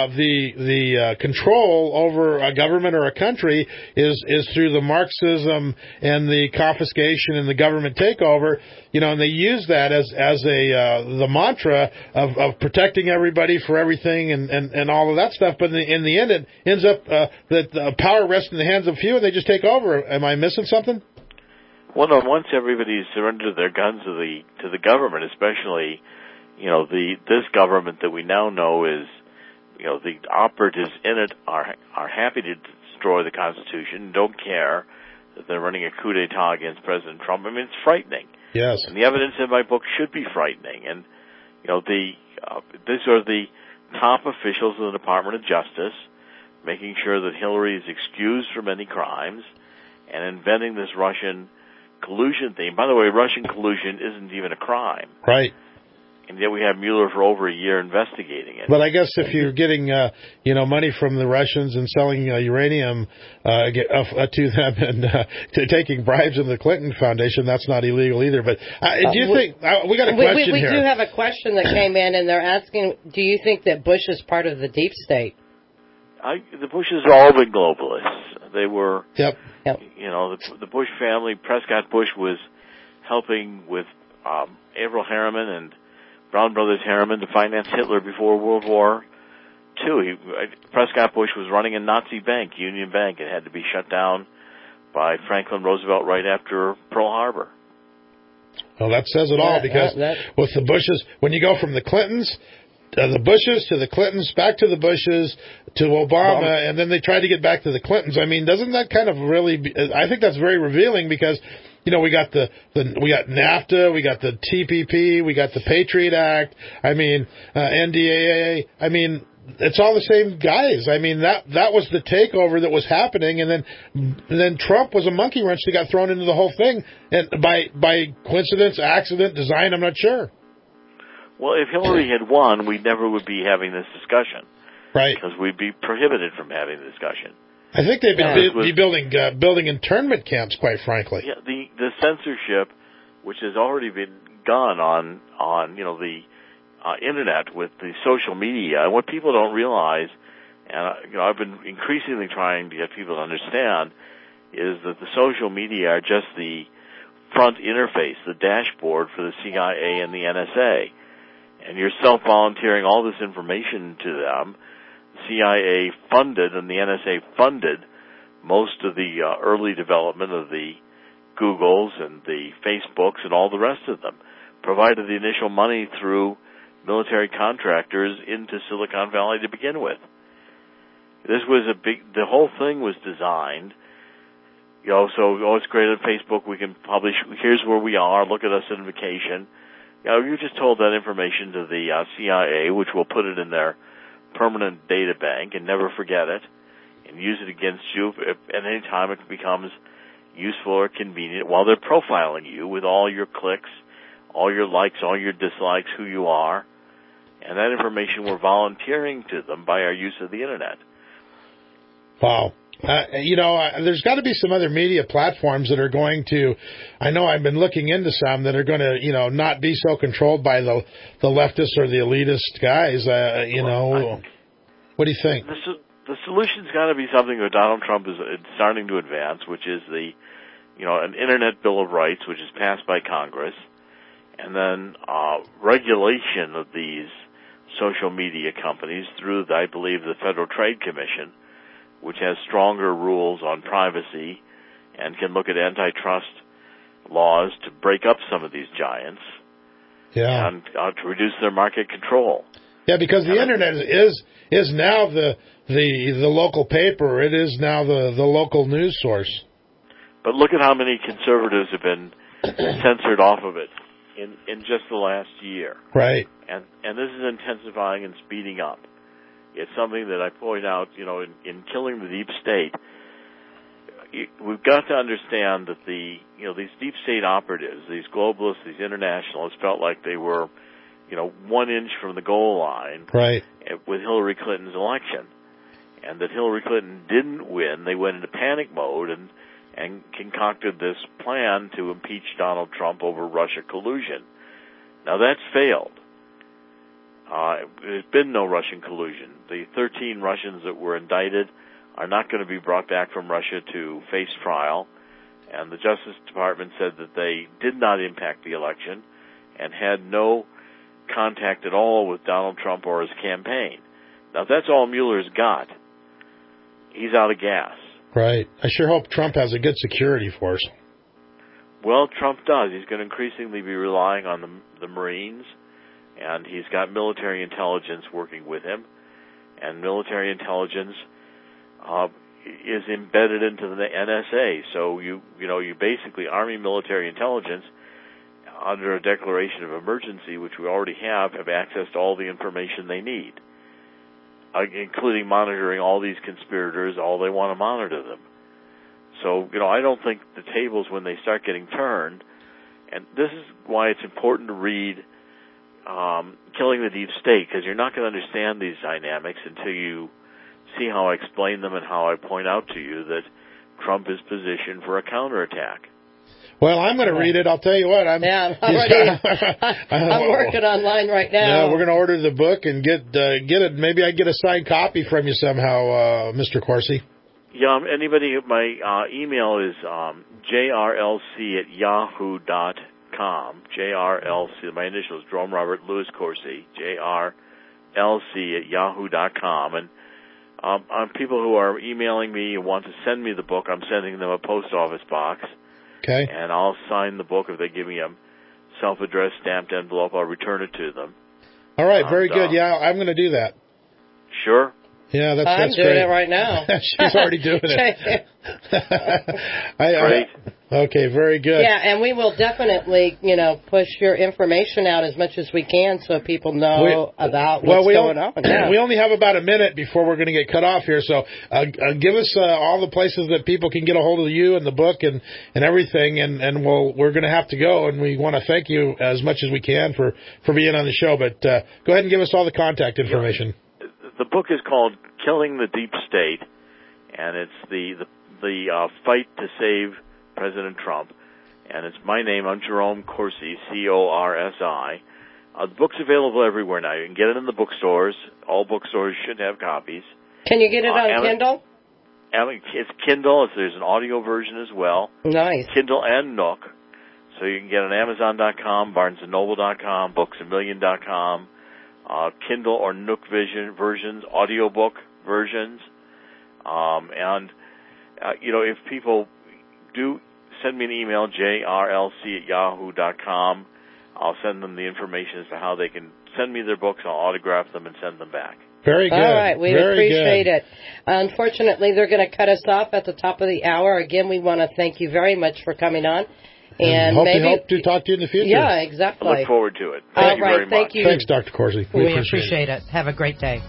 the control over a government or a country is through the Marxism and the confiscation and the government takeover. And they use that as the mantra of protecting everybody for everything and all of that stuff. But in the end, it ends up that power rests in the hands of few, and they just take over. Am I missing something? Well, no. Once everybody surrendered their guns to the government, especially this government that we now know is the operatives in it are happy to destroy the Constitution, don't care that they're running a coup d'etat against President Trump. I mean, it's frightening. Yes. And the evidence in my book should be frightening. And, these are the top officials of the Department of Justice making sure that Hillary is excused from any crimes and inventing this Russian collusion thing. By the way, Russian collusion isn't even a crime. Right. And yet we have Mueller for over a year investigating it. But I guess if you're getting, money from the Russians and selling uranium to them and taking bribes in the Clinton Foundation, that's not illegal either. But do you think we got a question here? We do have a question that came in, and they're asking, do you think that Bush is part of the deep state? The Bushes have all been globalists. They were, Yep. The Bush family. Prescott Bush was helping with Averell Harriman and Brown Brothers Harriman to finance Hitler before World War II. Prescott Bush was running a Nazi bank, Union Bank. It had to be shut down by Franklin Roosevelt right after Pearl Harbor. Well, that says it all, because with the Bushes, when you go from the Clintons, the Bushes to the Clintons, back to the Bushes, to Obama, and then they tried to get back to the Clintons. I mean, doesn't that kind of I think that's very revealing, because we got we got NAFTA, we got the TPP, we got the Patriot Act. I mean, NDAA. I mean, it's all the same guys. I mean, that was the takeover that was happening, and then Trump was a monkey wrench that got thrown into the whole thing, and by coincidence, accident, design, I'm not sure. Well, if Hillary had won, we never would be having this discussion, right? Because we'd be prohibited from having the discussion. I think they'd be building internment camps, quite frankly. Yeah, the censorship, which has already been gone on the internet with the social media, and what people don't realize, and I've been increasingly trying to get people to understand, is that the social media are just the front interface, the dashboard for the CIA and the NSA, and you're self-volunteering all this information to them. CIA funded and the NSA funded most of the early development of the Googles and the Facebooks and all the rest of them, provided the initial money through military contractors into Silicon Valley to begin with. This was the whole thing was designed, so it's great on Facebook, we can publish, here's where we are, look at us on vacation. You just told that information to the CIA, which will put it in their permanent data bank and never forget it, and use it against you at any time it becomes useful or convenient while they're profiling you with all your clicks, all your likes, all your dislikes, who you are. And that information we're volunteering to them by our use of the Internet. Wow. There's got to be some other media platforms that are going to, I know I've been looking into some that are going to, not be so controlled by the leftists or the elitist guys, What do you think? The solution's got to be something that Donald Trump is starting to advance, which is an Internet Bill of Rights, which is passed by Congress, and then regulation of these social media companies through, I believe, the Federal Trade Commission, which has stronger rules on privacy and can look at antitrust laws to break up some of these giants and to reduce their market control. Yeah, because the Internet is now the local paper. It is now the local news source. But look at how many conservatives have been censored off of it in just the last year. Right. And this is intensifying and speeding up. It's something that I point out, in killing the deep state. We've got to understand that these deep state operatives, these globalists, these internationalists, felt like they were, 1 inch from the goal line, right, with Hillary Clinton's election, and that Hillary Clinton didn't win. They went into panic mode and concocted this plan to impeach Donald Trump over Russia collusion. Now that's failed. There's been no Russian collusion. The 13 Russians that were indicted are not going to be brought back from Russia to face trial, and the Justice Department said that they did not impact the election and had no contact at all with Donald Trump or his campaign. Now, that's all Mueller's got. He's out of gas. Right. I sure hope Trump has a good security force. Well, Trump does. He's going to increasingly be relying on the Marines, and he's got military intelligence working with him, and military intelligence is embedded into the NSA. So you basically Army military intelligence, under a declaration of emergency, which we already have access to all the information they need, including monitoring all these conspirators, all they want to monitor them. So, I don't think the tables, when they start getting turned, and this is why it's important to read Killing the Deep State, because you're not going to understand these dynamics until you see how I explain them and how I point out to you that Trump is positioned for a counterattack. Well, I'm going to read it. I'll tell you what. I'm working online right now. Yeah, we're going to order the book and get it. Maybe I get a signed copy from you somehow, Mr. Corsi. Yeah, anybody. My email is jrlc@yahoo.com. JRLC. My initials, Jerome Robert Louis Corsi. JRLC@yahoo.com. And on people who are emailing me and want to send me the book, I'm sending them a post office box. Okay. And I'll sign the book. If they give me a self-addressed stamped envelope, I'll return it to them. All right, very good. Yeah, I'm going to do that. Sure. Yeah, that's I'm great. doing it right now. She's already doing it. Great. Okay, very good. Yeah, and we will definitely, push your information out as much as we can so people know about what's going on. Yeah. We only have about a minute before we're going to get cut off here, so give us all the places that people can get a hold of you and the book and everything, and we're going to have to go, and we want to thank you as much as we can for being on the show, but go ahead and give us all the contact information. The book is called Killing the Deep State, and it's the fight to save President Trump, and it's my name. I'm Jerome Corsi, Corsi. The book's available everywhere now. You can get it in the bookstores. All bookstores should have copies. Can you get it on Kindle? It's Kindle. There's an audio version as well. Nice. Kindle and Nook. So you can get it on Amazon.com, BarnesandNoble.com, BooksAMillion.com, Kindle or Nook versions, audiobook versions, and if people do send me an email, jrlc@yahoo.com, I'll send them the information as to how they can send me their books. I'll autograph them and send them back. Very good. All right, we appreciate good. it. Unfortunately, they're going to cut us off at the top of the hour. Again, we want to thank you very much for coming on. And hope maybe to talk to you in the future. Yeah, exactly. I look forward to it. Thank you very much. Thank you. Thanks, Dr. Corsi. We appreciate it. Have a great day.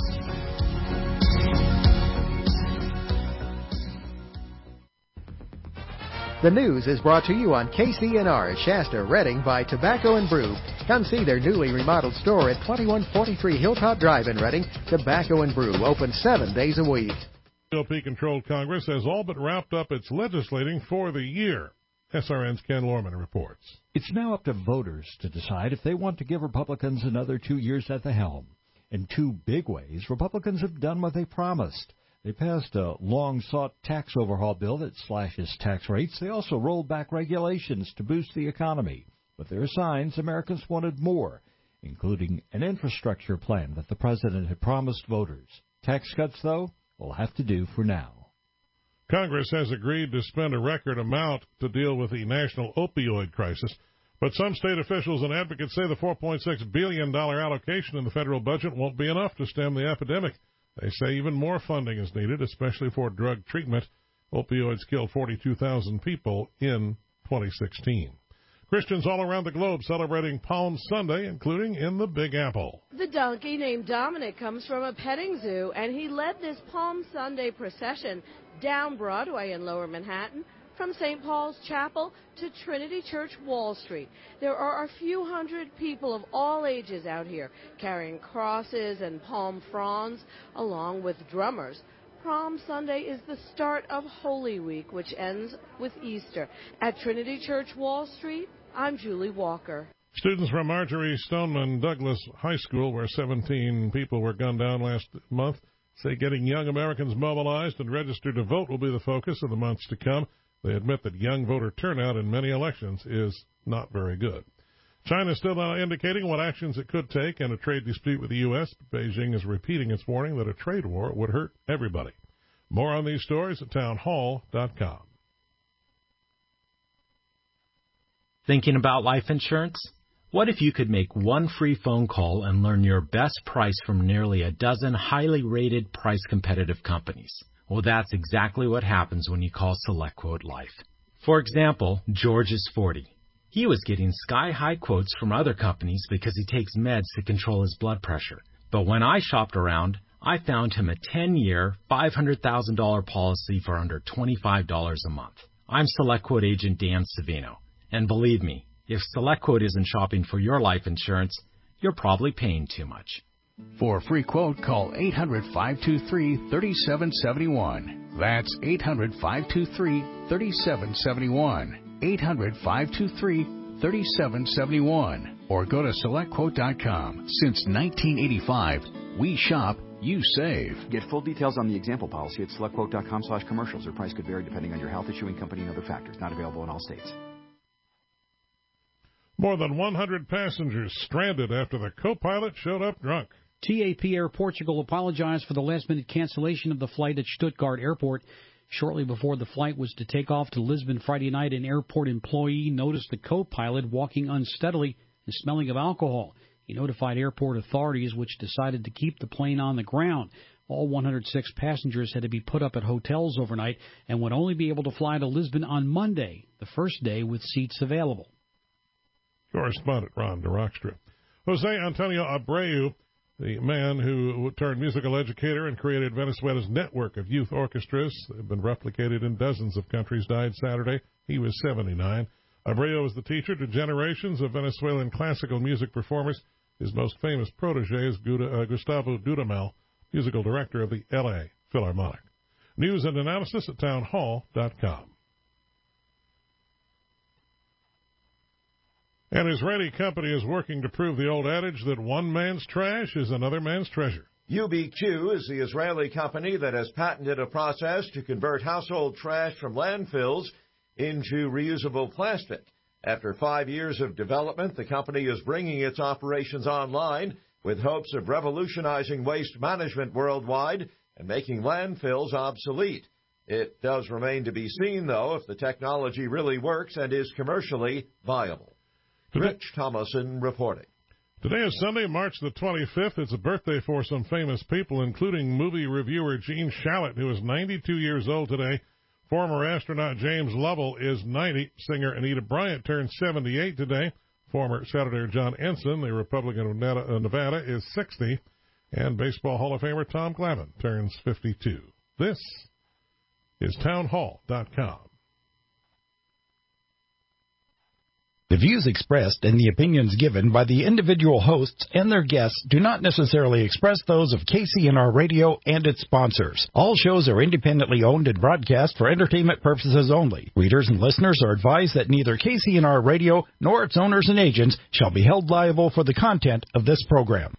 The news is brought to you on KCNR, Shasta, Redding by Tobacco and Brew. Come see their newly remodeled store at 2143 Hilltop Drive in Redding. Tobacco and Brew, open 7 days a week. GOP-controlled Congress has all but wrapped up its legislating for the year. SRN's Ken Lorman reports. It's now up to voters to decide if they want to give Republicans another 2 years at the helm. In 2 big ways, Republicans have done what they promised. They passed a long-sought tax overhaul bill that slashes tax rates. They also rolled back regulations to boost the economy. But there are signs Americans wanted more, including an infrastructure plan that the president had promised voters. Tax cuts, though, will have to do for now. Congress has agreed to spend a record amount to deal with the national opioid crisis, but some state officials and advocates say the $4.6 billion allocation in the federal budget won't be enough to stem the epidemic. They say even more funding is needed, especially for drug treatment. Opioids killed 42,000 people in 2016. Christians all around the globe celebrating Palm Sunday, including in the Big Apple. The donkey named Dominic comes from a petting zoo, and he led this Palm Sunday procession down Broadway in Lower Manhattan from St. Paul's Chapel to Trinity Church Wall Street. There are a few hundred people of all ages out here carrying crosses and palm fronds along with drummers. Palm Sunday is the start of Holy Week, which ends with Easter. At Trinity Church Wall Street, I'm Julie Walker. Students from Marjorie Stoneman Douglas High School, where 17 people were gunned down last month, say getting young Americans mobilized and registered to vote will be the focus of the months to come. They admit that young voter turnout in many elections is not very good. China is still not indicating what actions it could take in a trade dispute with the U.S., but Beijing is repeating its warning that a trade war would hurt everybody. More on these stories at townhall.com. Thinking about life insurance? What if you could make one free phone call and learn your best price from nearly a dozen highly rated, price-competitive companies? Well, that's exactly what happens when you call SelectQuote Life. For example, George is 40. He was getting sky-high quotes from other companies because he takes meds to control his blood pressure. But when I shopped around, I found him a 10-year, $500,000 policy for under $25 a month. I'm SelectQuote agent Dan Savino. And believe me, if SelectQuote isn't shopping for your life insurance, you're probably paying too much. For a free quote, call 800-523-3771. That's 800-523-3771. 800-523-3771. Or go to SelectQuote.com. Since 1985, we shop, you save. Get full details on the example policy at SelectQuote.com/commercials. Or price could vary depending on your health, issuing company, and other factors. Not available in all states. More than 100 passengers stranded after the co-pilot showed up drunk. TAP Air Portugal apologized for the last-minute cancellation of the flight at Stuttgart Airport. Shortly before the flight was to take off to Lisbon Friday night, an airport employee noticed the co-pilot walking unsteadily and smelling of alcohol. He notified airport authorities, which decided to keep the plane on the ground. All 106 passengers had to be put up at hotels overnight and would only be able to fly to Lisbon on Monday, the first day with seats available. Correspondent Ron DeRockstra. Jose Antonio Abreu, the man who turned musical educator and created Venezuela's network of youth orchestras, they've been replicated in dozens of countries, died Saturday. He was 79. Abreu was the teacher to generations of Venezuelan classical music performers. His most famous protege is Gustavo Dudamel, musical director of the L.A. Philharmonic. News and analysis at townhall.com. An Israeli company is working to prove the old adage that one man's trash is another man's treasure. UBQ is the Israeli company that has patented a process to convert household trash from landfills into reusable plastic. After 5 years of development, the company is bringing its operations online with hopes of revolutionizing waste management worldwide and making landfills obsolete. It does remain to be seen, though, if the technology really works and is commercially viable. Rich Thomason reporting. Today is Sunday, March the 25th. It's a birthday for some famous people, including movie reviewer Gene Shalit, who is 92 years old today. Former astronaut James Lovell is 90. Singer Anita Bryant turned 78 today. Former Senator John Ensign, the Republican of Nevada, is 60. And Baseball Hall of Famer Tom Glavine turns 52. This is townhall.com. The views expressed and the opinions given by the individual hosts and their guests do not necessarily express those of KCNR Radio and its sponsors. All shows are independently owned and broadcast for entertainment purposes only. Readers and listeners are advised that neither KCNR Radio nor its owners and agents shall be held liable for the content of this program.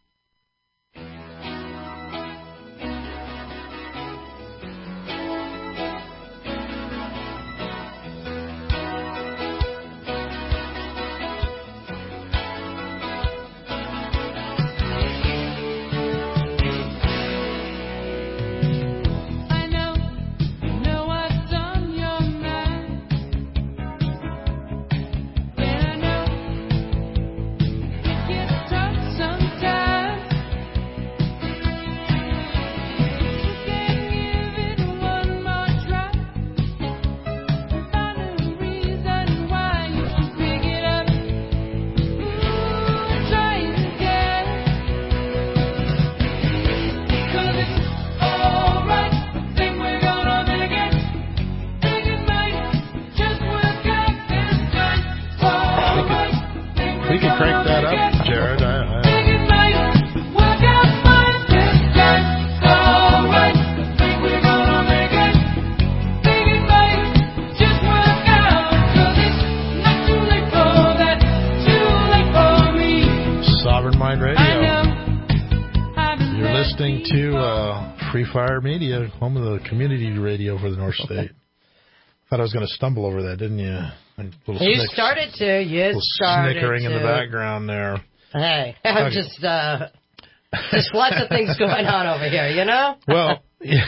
Fire Media, home of the community radio for the North State. Thought I was going to stumble over that, didn't you? You started to. You started snickering to. in the background there. Hey, I'm just lots of things going on over here, you know? Well,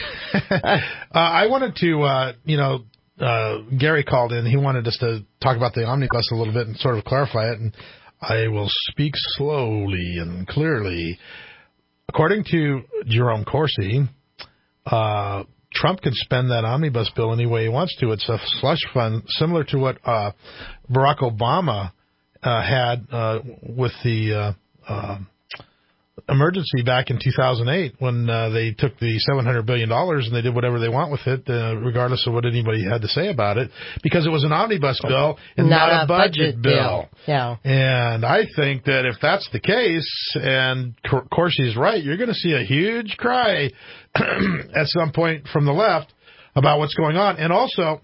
I wanted to, Gary called in. He wanted us to talk about the omnibus a little bit and sort of clarify it, and I will speak slowly and clearly. According to Jerome Corsi, Trump can spend that omnibus bill any way he wants to. It's a slush fund similar to what Barack Obama had with the emergency back in 2008 when they took the $700 billion and they did whatever they want with it, regardless of what anybody had to say about it, because it was an omnibus bill and not a budget bill. Yeah. And I think that if that's the case, and Corsi's right, you're going to see a huge cry at some point from the left about what's going on. And also,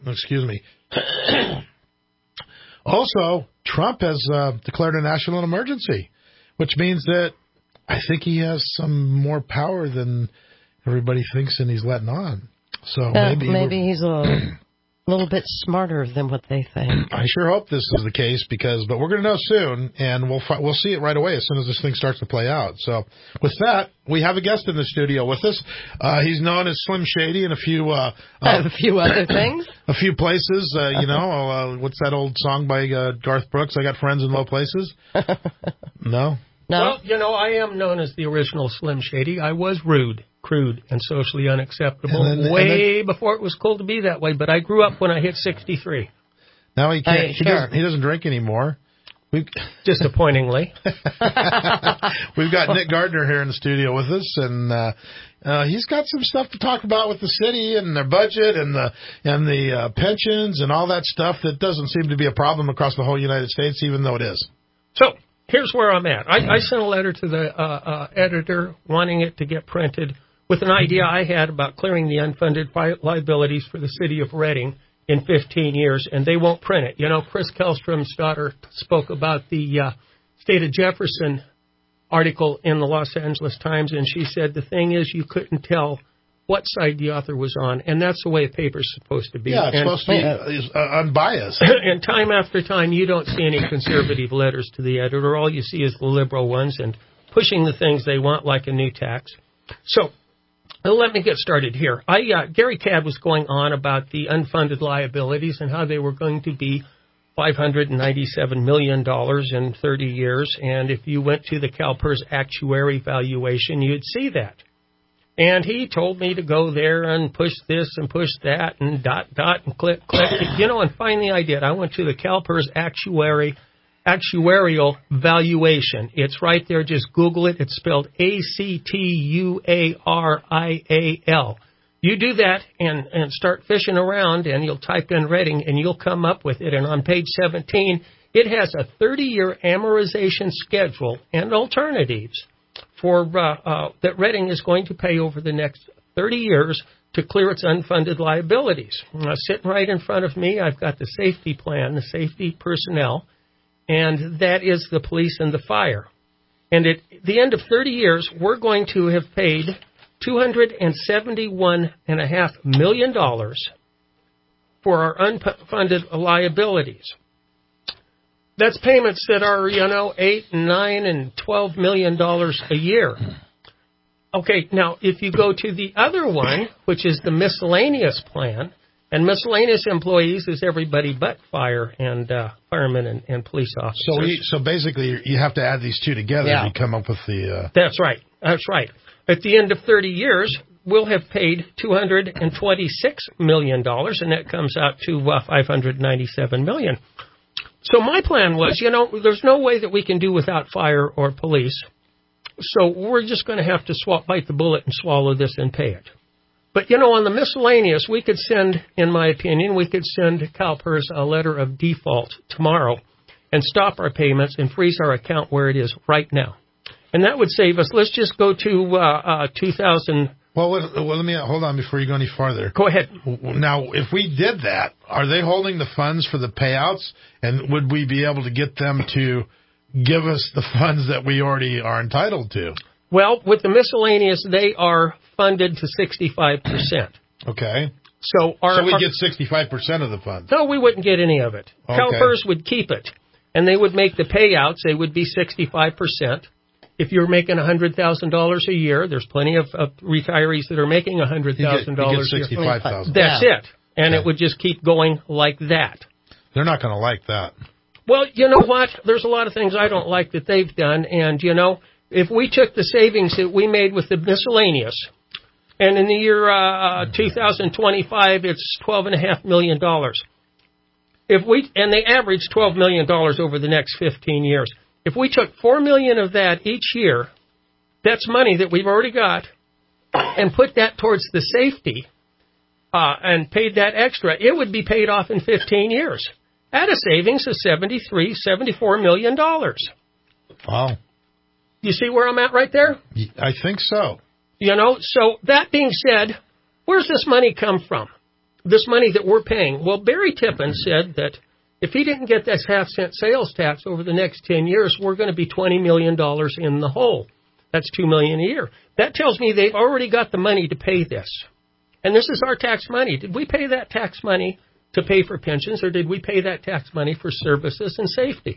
Trump has declared a national emergency, which means that I think he has some more power than everybody thinks and he's letting on. So maybe he's a little bit smarter than what they think. I sure hope this is the case, but we're going to know soon, and we'll see it right away as soon as this thing starts to play out. So with that, we have a guest in the studio with us. He's known as Slim Shady in a few other things, a few places. What's that old song by Garth Brooks? I got friends in low places. No. Well, I am known as the original Slim Shady. I was rude, crude, and socially unacceptable before it was cool to be that way, but I grew up when I hit 63. Now he can't. He doesn't drink anymore. Disappointingly. We've got Nick Gardner here in the studio with us, and he's got some stuff to talk about with the city and their budget and the pensions and all that stuff that doesn't seem to be a problem across the whole United States, even though it is. So here's where I'm at. I sent a letter to the editor wanting it to get printed with an idea I had about clearing the unfunded liabilities for the city of Reading in 15 years, and they won't print it. Chris Kellstrom's daughter spoke about the State of Jefferson article in the Los Angeles Times, and she said the thing is you couldn't tell what side the author was on, and that's the way a paper's supposed to be. Yeah, it's supposed to be unbiased. And time after time, you don't see any conservative letters to the editor. All you see is the liberal ones and pushing the things they want, like a new tax. So Let me get started here. Gary Cadd was going on about the unfunded liabilities and how they were going to be $597 million in 30 years. And if you went to the CalPERS actuary valuation, you'd see that. And he told me to go there and push this and push that and dot and click. And finally I did. I went to the CalPERS actuarial valuation. It's right there. Just Google it. It's spelled ACTUARIAL. You do that and start fishing around, and you'll type in Reading, and you'll come up with it. And on page 17, it has a 30-year amortization schedule and alternatives for that Reading is going to pay over the next 30 years to clear its unfunded liabilities. Sitting right in front of me, I've got the safety plan, the safety personnel, and that is the police and the fire. And at the end of 30 years, we're going to have paid $271.5 million for our unfunded liabilities. That's payments that are, $8, $9, and $12 million a year. Okay, now if you go to the other one, which is the miscellaneous plan, and miscellaneous employees is everybody but fire and firemen and police officers. So basically, you have to add these two together to come up with the. That's right. That's right. At the end of 30 years, we'll have paid $226 million, and that comes out to $597 million. So my plan was, there's no way that we can do without fire or police. So we're just going to have to bite the bullet and swallow this and pay it. But, on the miscellaneous, we could send, in my opinion, CalPERS a letter of default tomorrow and stop our payments and freeze our account where it is right now. And that would save us. Let's just go to 2000. Well, let me hold on before you go any farther. Go ahead. Now, if we did that, are they holding the funds for the payouts? And would we be able to get them to give us the funds that we already are entitled to? Well, with the miscellaneous, they are funded to 65%. Okay. So we get 65% of the funds? No, we wouldn't get any of it. Okay. CalPERS would keep it, and they would make the payouts. They would be 65%. If you're making $100,000 a year, there's plenty of retirees that are making $100,000 a year. $65,000. That's it. And it would just keep going like that. They're not going to like that. Well, you know what? There's a lot of things I don't like that they've done. And, if we took the savings that we made with the miscellaneous, and in the year 2025, it's $12.5 million. And they average $12 million over the next 15 years. If we took $4 million of that each year, that's money that we've already got, and put that towards the safety, and paid that extra, it would be paid off in 15 years at a savings of $74 million. Wow. You see where I'm at right there? I think so. So that being said, where's this money come from? This money that we're paying. Well, Barry Tippin said that if he didn't get this half-cent sales tax over the next 10 years, we're going to be $20 million in the hole. That's $2 million a year. That tells me they've already got the money to pay this. And this is our tax money. Did we pay that tax money to pay for pensions, or did we pay that tax money for services and safety?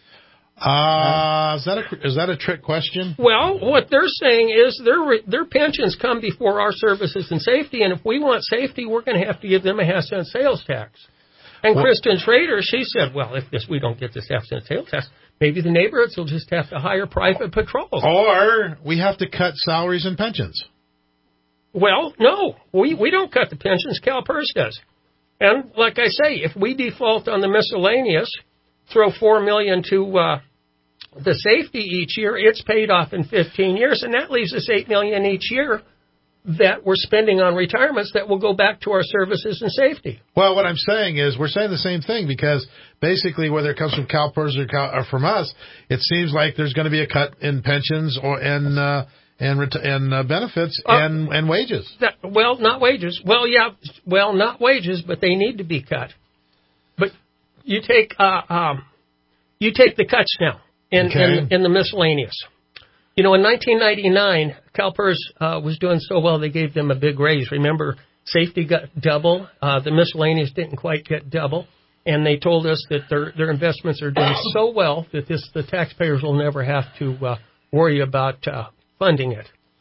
Is that a trick question? Well, what they're saying is their pensions come before our services and safety, and if we want safety, we're going to have to give them a half-cent sales tax. And Kristen Schrader, she said, well, if we don't get this half-cent sales tax, maybe the neighborhoods will just have to hire private patrols. Or we have to cut salaries and pensions. Well, no, we don't cut the pensions. CalPERS does. And like I say, if we default on the miscellaneous, throw $4 million to the safety each year, it's paid off in 15 years, and that leaves us $8 million each year that we're spending on retirements that will go back to our services and safety. Well, what I'm saying is we're saying the same thing, because basically whether it comes from CalPERS or from us, it seems like there's going to be a cut in pensions and benefits and wages. Not wages. Not wages, but they need to be cut. But you take the cuts now in the miscellaneous. In 1999, CalPERS was doing so well, they gave them a big raise. Remember, safety got double. The miscellaneous didn't quite get double. And they told us that their investments are doing so well that the taxpayers will never have to worry about funding it.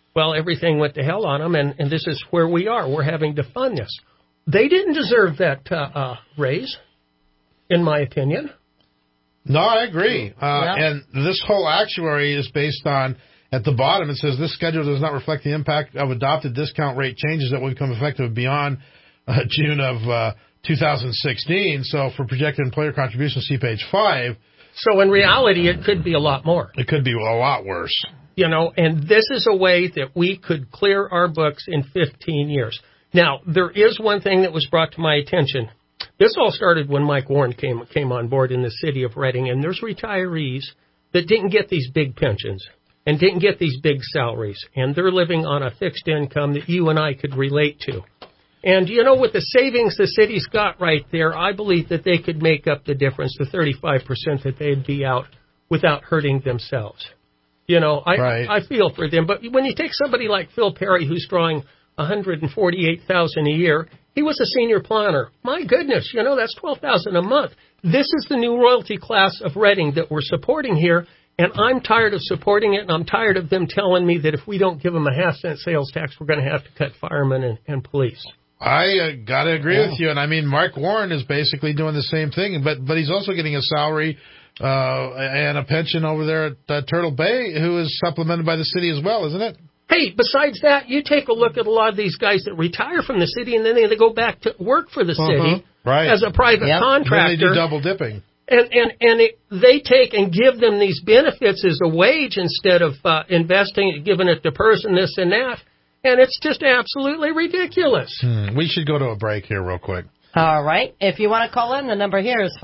Well, everything went to hell on them, and this is where we are. We're having to fund this. They didn't deserve that raise, in my opinion. No, I agree. And this whole actuary is based on, at the bottom, it says this schedule does not reflect the impact of adopted discount rate changes that will become effective beyond June of 2016. So for projected employer contributions, see page 5. So in reality, it could be a lot more. It could be a lot worse. You know, and this is a way that we could clear our books in 15 years. Now, there is one thing that was brought to my attention. This all started when Mike Warren came on board in the city of Reading, and there's retirees that didn't get these big pensions and didn't get these big salaries, and they're living on a fixed income that you and I could relate to. And, you know, with the savings the city's got right there, I believe that they could make up the difference, the 35% that they'd be out without hurting themselves. You know, I feel for them. But when you take somebody like Phil Perry, who's drawing $148,000 a year, he was a senior planner. My goodness, you know, that's $12,000 a month. This is the new royalty class of Reading that we're supporting here, and I'm tired of supporting it, and I'm tired of them telling me that if we don't give them a half-cent sales tax, we're going to have to cut firemen and police. I got to agree with you. And, I mean, Mark Warren is basically doing the same thing, but he's also getting a salary and a pension over there at Turtle Bay, who is supplemented by the city as well, isn't it? Hey, besides that, you take a look at a lot of these guys that retire from the city, and then they go back to work for the city as a private contractor. Then they do double dipping. And they take and give them these benefits as a wage instead of investing, giving it to person, this and that. And it's just absolutely ridiculous. We should go to a break here real quick. All right. If you want to call in, the number here is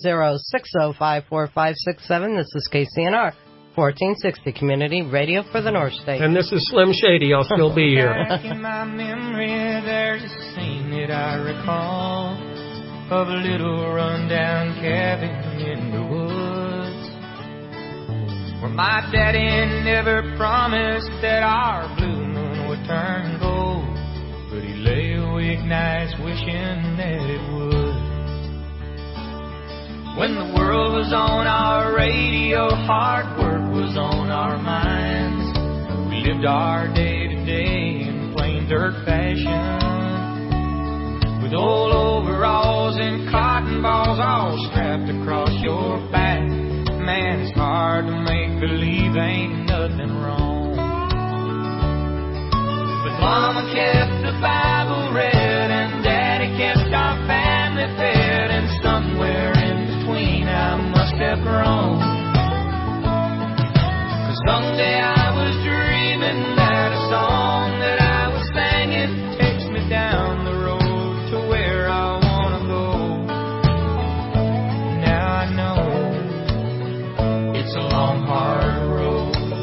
530-605-4567. This is KCNR, 1460 Community Radio for the North State. And this is Slim Shady. I'll still be here. Back in my memory, there's a scene that I recall of a little rundown cabin in the woods, where my daddy never promised that our blue moon would turn gold, but he lay awake nights wishing that it would. When the world was on our radio, hard work was on our minds. We lived our day to day in plain dirt fashion, with old overalls and cotton balls all strapped across your back. Man, it's hard to make believe ain't nothing wrong. But Mama kept the Bible read and Daddy kept our family fed, and somewhere in between I must have grown. 'Cause someday I was dreaming that a song that I was singing takes me down the road to where I wanna go. Now I know it's a long, hard road.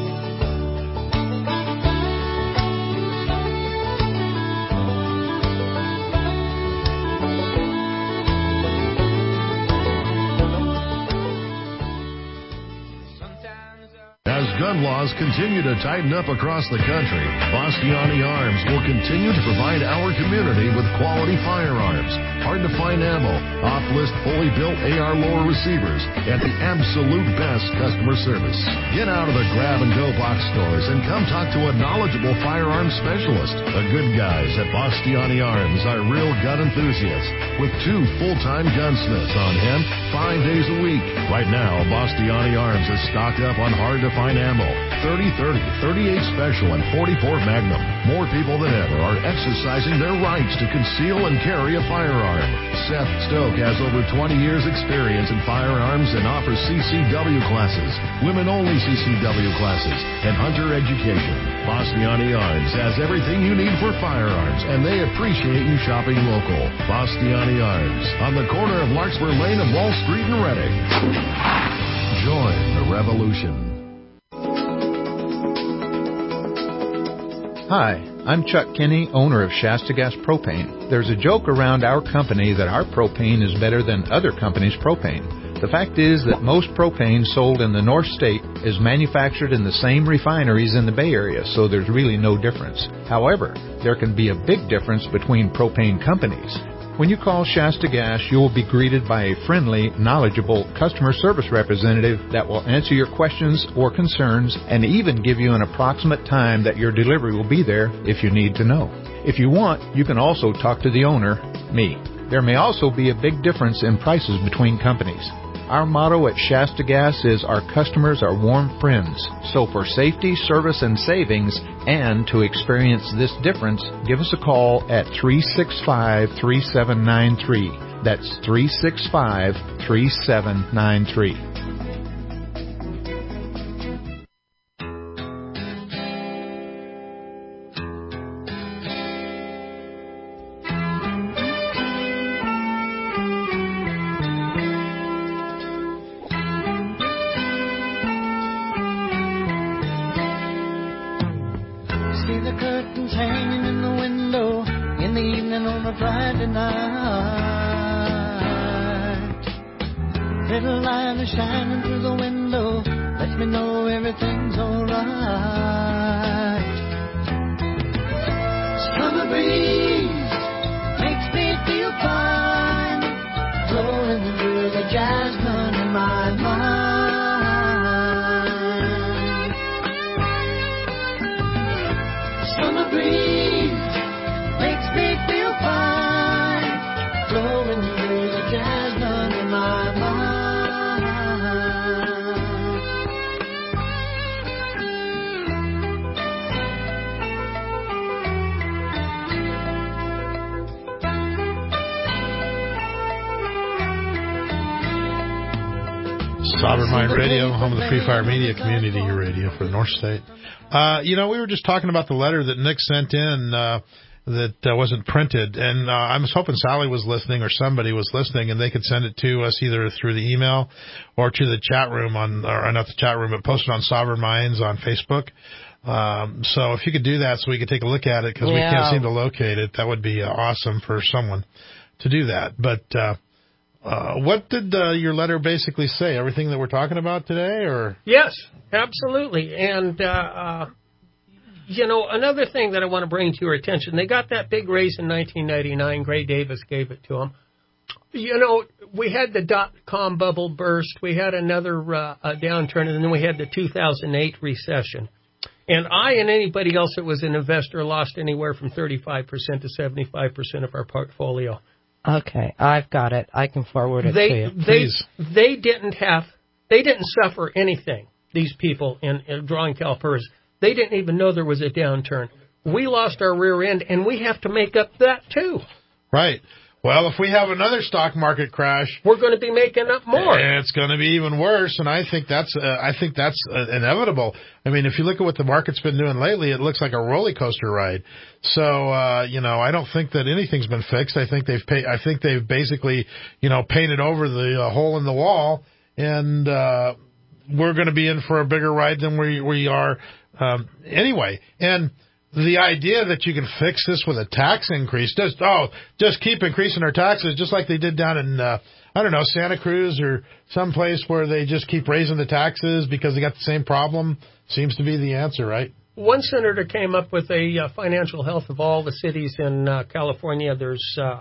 As gun laws continue to tighten up across the country, Bastiani Arms will continue to provide our community with quality firearms, hard-to-find ammo, off-list, fully built AR lower receivers, and the absolute best customer service. Get out of the grab-and-go box stores and come talk to a knowledgeable firearms specialist. The good guys at Bastiani Arms are real gun enthusiasts with 2 full-time gunsmiths on hand 5 days a week. Right now, Bastiani Arms is stocked up on hard-to-find ammo, 30-30, 38 Special, and 44 Magnum. More people than ever are exercising their rights to conceal and carry a firearm. Seth Stoke has over 20 years experience in firearms and offers CCW classes, women-only CCW classes, and hunter education. Bastiani Arms has everything you need for firearms, and they appreciate you shopping local. Bastiani Arms, on the corner of Larkspur Lane and Wall Street in Reading. Join the revolution. Hi, I'm Chuck Kinney, owner of Shasta Gas Propane. There's a joke around our company that our propane is better than other companies' propane. The fact is that most propane sold in the North State is manufactured in the same refineries in the Bay Area, so there's really no difference. However, there can be a big difference between propane companies. When you call Shasta Gas, you will be greeted by a friendly, knowledgeable customer service representative that will answer your questions or concerns and even give you an approximate time that your delivery will be there if you need to know. If you want, you can also talk to the owner, me. There may also be a big difference in prices between companies. Our motto at Shasta Gas is our customers are warm friends. So for safety, service, and savings, and to experience this difference, give us a call at 365-3793. That's 365-3793. See the curtains hanging in the window in the evening on a Friday night. Little light is shining through the window, lets me know everything's alright. Summer breeze makes me feel fine, blowing through the jasmine in my mind. Summer breeze makes me feel fine, blowing through the jasmine in my mind. Sovereign Mind Radio, home of the Free Fire Media Community Radio for the North State. We were just talking about the letter that Nick sent in that wasn't printed, and I was hoping Sally was listening or somebody was listening, and they could send it to us either through the email or to the chat room or not the chat room, but post it on Sovereign Minds on Facebook. So if you could do that so we could take a look at it, because we can't seem to locate it, that would be awesome for someone to do that. But what did your letter basically say? Everything that we're talking about today, or? Yes, absolutely. And, another thing that I want to bring to your attention, they got that big raise in 1999. Gray Davis gave it to them. We had the dot-com bubble burst. We had another downturn, and then we had the 2008 recession. And I and anybody else that was an investor lost anywhere from 35% to 75% of our portfolio. Okay, I've got it. I can forward it to you. They didn't suffer anything, these people in drawing CalPERS. They didn't even know there was a downturn. We lost our rear end, and we have to make up that, too. Right. Well, if we have another stock market crash, we're going to be making up more. It's going to be even worse, and I think that's inevitable. I mean, if you look at what the market's been doing lately, it looks like a roller coaster ride. So, I don't think that anything's been fixed. I think they've basically, painted over the hole in the wall, and we're going to be in for a bigger ride than we are anyway. And the idea that you can fix this with a tax increase, just keep increasing our taxes, just like they did down in, Santa Cruz or someplace where they just keep raising the taxes because they got the same problem, seems to be the answer, right? One senator came up with a financial health of all the cities in California. There's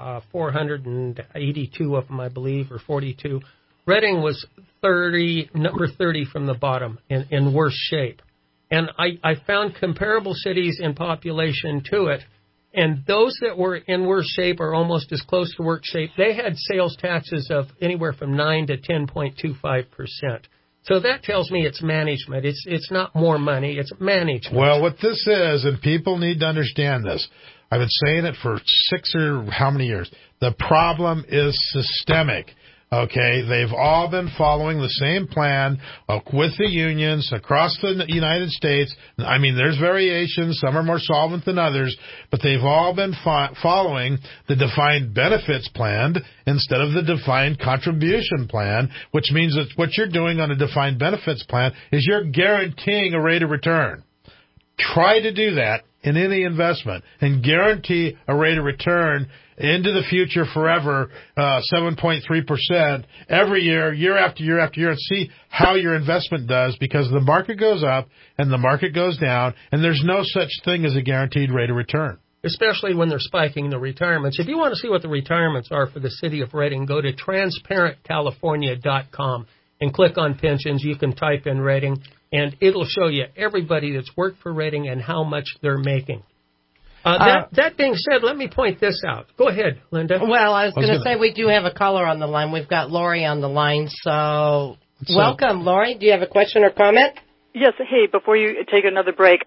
482 of them, I believe, or 42. Redding was number 30 from the bottom in worse shape. And I found comparable cities in population to it, and those that were in worse shape or almost as close to worse shape, they had sales taxes of anywhere from 9 to 10.25%. So that tells me it's management. It's not more money, it's management. Well, what this is, and people need to understand this, I've been saying it for 6 or how many years, the problem is systemic. Okay, they've all been following the same plan with the unions across the United States. I mean, there's variations. Some are more solvent than others, but they've all been following the defined benefits plan instead of the defined contribution plan, which means that what you're doing on a defined benefits plan is you're guaranteeing a rate of return. Try to do that in any investment and guarantee a rate of return into the future forever, 7.3% every year, year after year after year, and see how your investment does, because the market goes up and the market goes down, and there's no such thing as a guaranteed rate of return. especially when they're spiking the retirements. If you want to see what the retirements are for the city of Reading, go to transparentcalifornia.com and click on pensions. You can type in Reading, and it'll show you everybody that's worked for Reading and how much they're making. That being said, let me point this out. Go ahead, Linda. Well, I was going to say we do have a caller on the line. We've got Lori on the line, so welcome, Lori. Do you have a question or comment? Yes. Hey, before you take another break,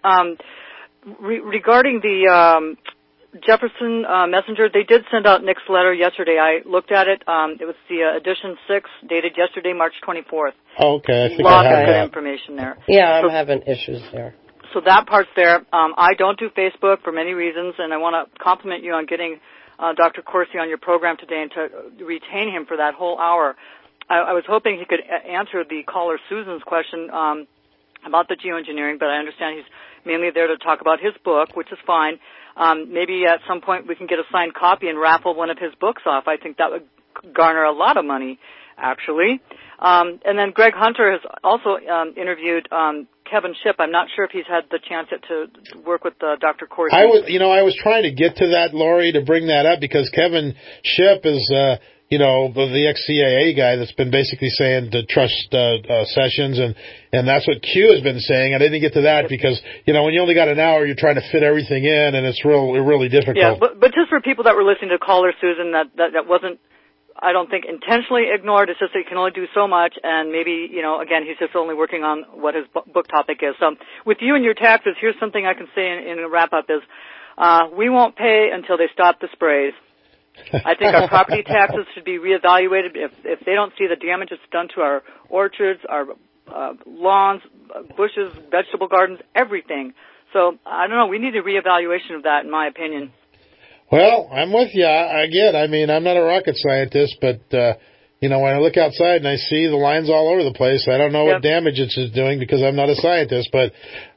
regarding the Jefferson Messenger, they did send out Nick's letter yesterday. I looked at it. It was the edition 6, dated yesterday, March 24th. Oh, okay. I think Lots I have of good that. information there. Yeah, I'm having issues there. So that part's there. I don't do Facebook for many reasons, and I want to compliment you on getting Dr. Corsi on your program today and to retain him for that whole hour. I was hoping he could answer the caller Susan's question about the geoengineering, but I understand he's mainly there to talk about his book, which is fine. Maybe at some point we can get a signed copy and raffle one of his books off. I think that would garner a lot of money, actually. And then Greg Hunter has also interviewed Kevin Shipp. I'm not sure if he's had the chance yet to work with Dr. Corsi. I was trying to get to that, Lori, to bring that up because Kevin Shipp is, the ex-CAA guy that's been basically saying to trust Sessions, and that's what Q has been saying. I didn't get to that because, when you only got an hour, you're trying to fit everything in, and it's really difficult. Yeah, but just for people that were listening to caller Susan, that wasn't, I don't think, intentionally ignored. It's just that he can only do so much, and maybe, again, he's just only working on what his book topic is. So with you and your taxes, here's something I can say in a wrap-up is we won't pay until they stop the sprays. I think our property taxes should be reevaluated if they don't see the damage it's done to our orchards, our lawns, bushes, vegetable gardens, everything. So, I don't know, we need a reevaluation of that, in my opinion. Well, I'm with you. I'm not a rocket scientist, but, when I look outside and I see the lines all over the place, I don't know what damage it's doing because I'm not a scientist, but,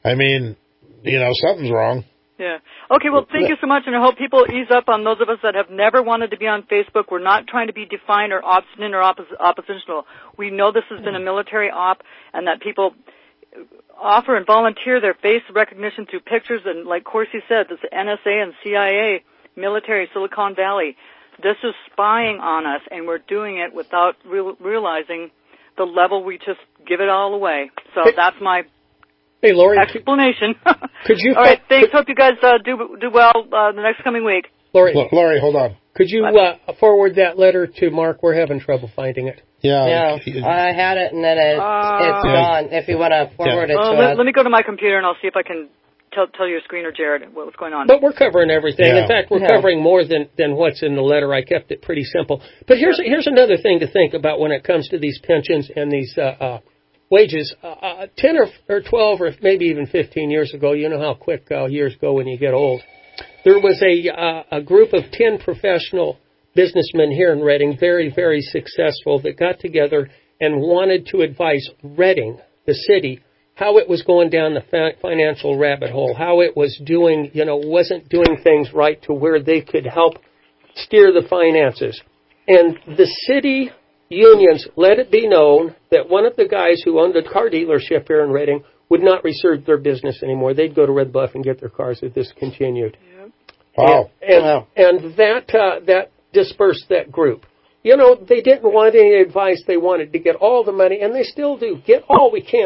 something's wrong. Yeah. Okay, well, thank you so much, and I hope people ease up on those of us that have never wanted to be on Facebook. We're not trying to be defined or obstinate or oppositional. We know this has been a military op and that people offer and volunteer their face recognition through pictures, and like Corsi said, this NSA and CIA, military, Silicon Valley. This is spying on us, and we're doing it without realizing the level we just give it all away. So that's my Lori, explanation. Could you? All right, thanks. Hope you guys do well the next coming week. Lori, hold on. Could you forward that letter to Mark? We're having trouble finding it. Yeah, I had it, and then it's gone. If you want to forward it to us. Let me go to my computer, and I'll see if I can tell your screener, Jared, what's going on. But we're covering everything. In fact, we're covering more than what's in the letter. I kept it pretty simple. But here's another thing to think about when it comes to these pensions and these wages. 10 or 12 or maybe even 15 years ago, you know how quick years go when you get old, there was a group of 10 professional businessmen here in Reading, very, very successful, that got together and wanted to advise Reading, the city, how it was going down the financial rabbit hole, how it was doing, wasn't doing things right to where they could help steer the finances. And the city unions let it be known that one of the guys who owned a car dealership here in Reading would not reserve their business anymore. They'd go to Red Bluff and get their cars if this continued. Yeah. Wow. And that dispersed that group. They didn't want any advice. They wanted to get all the money, and they still do. Get all we can.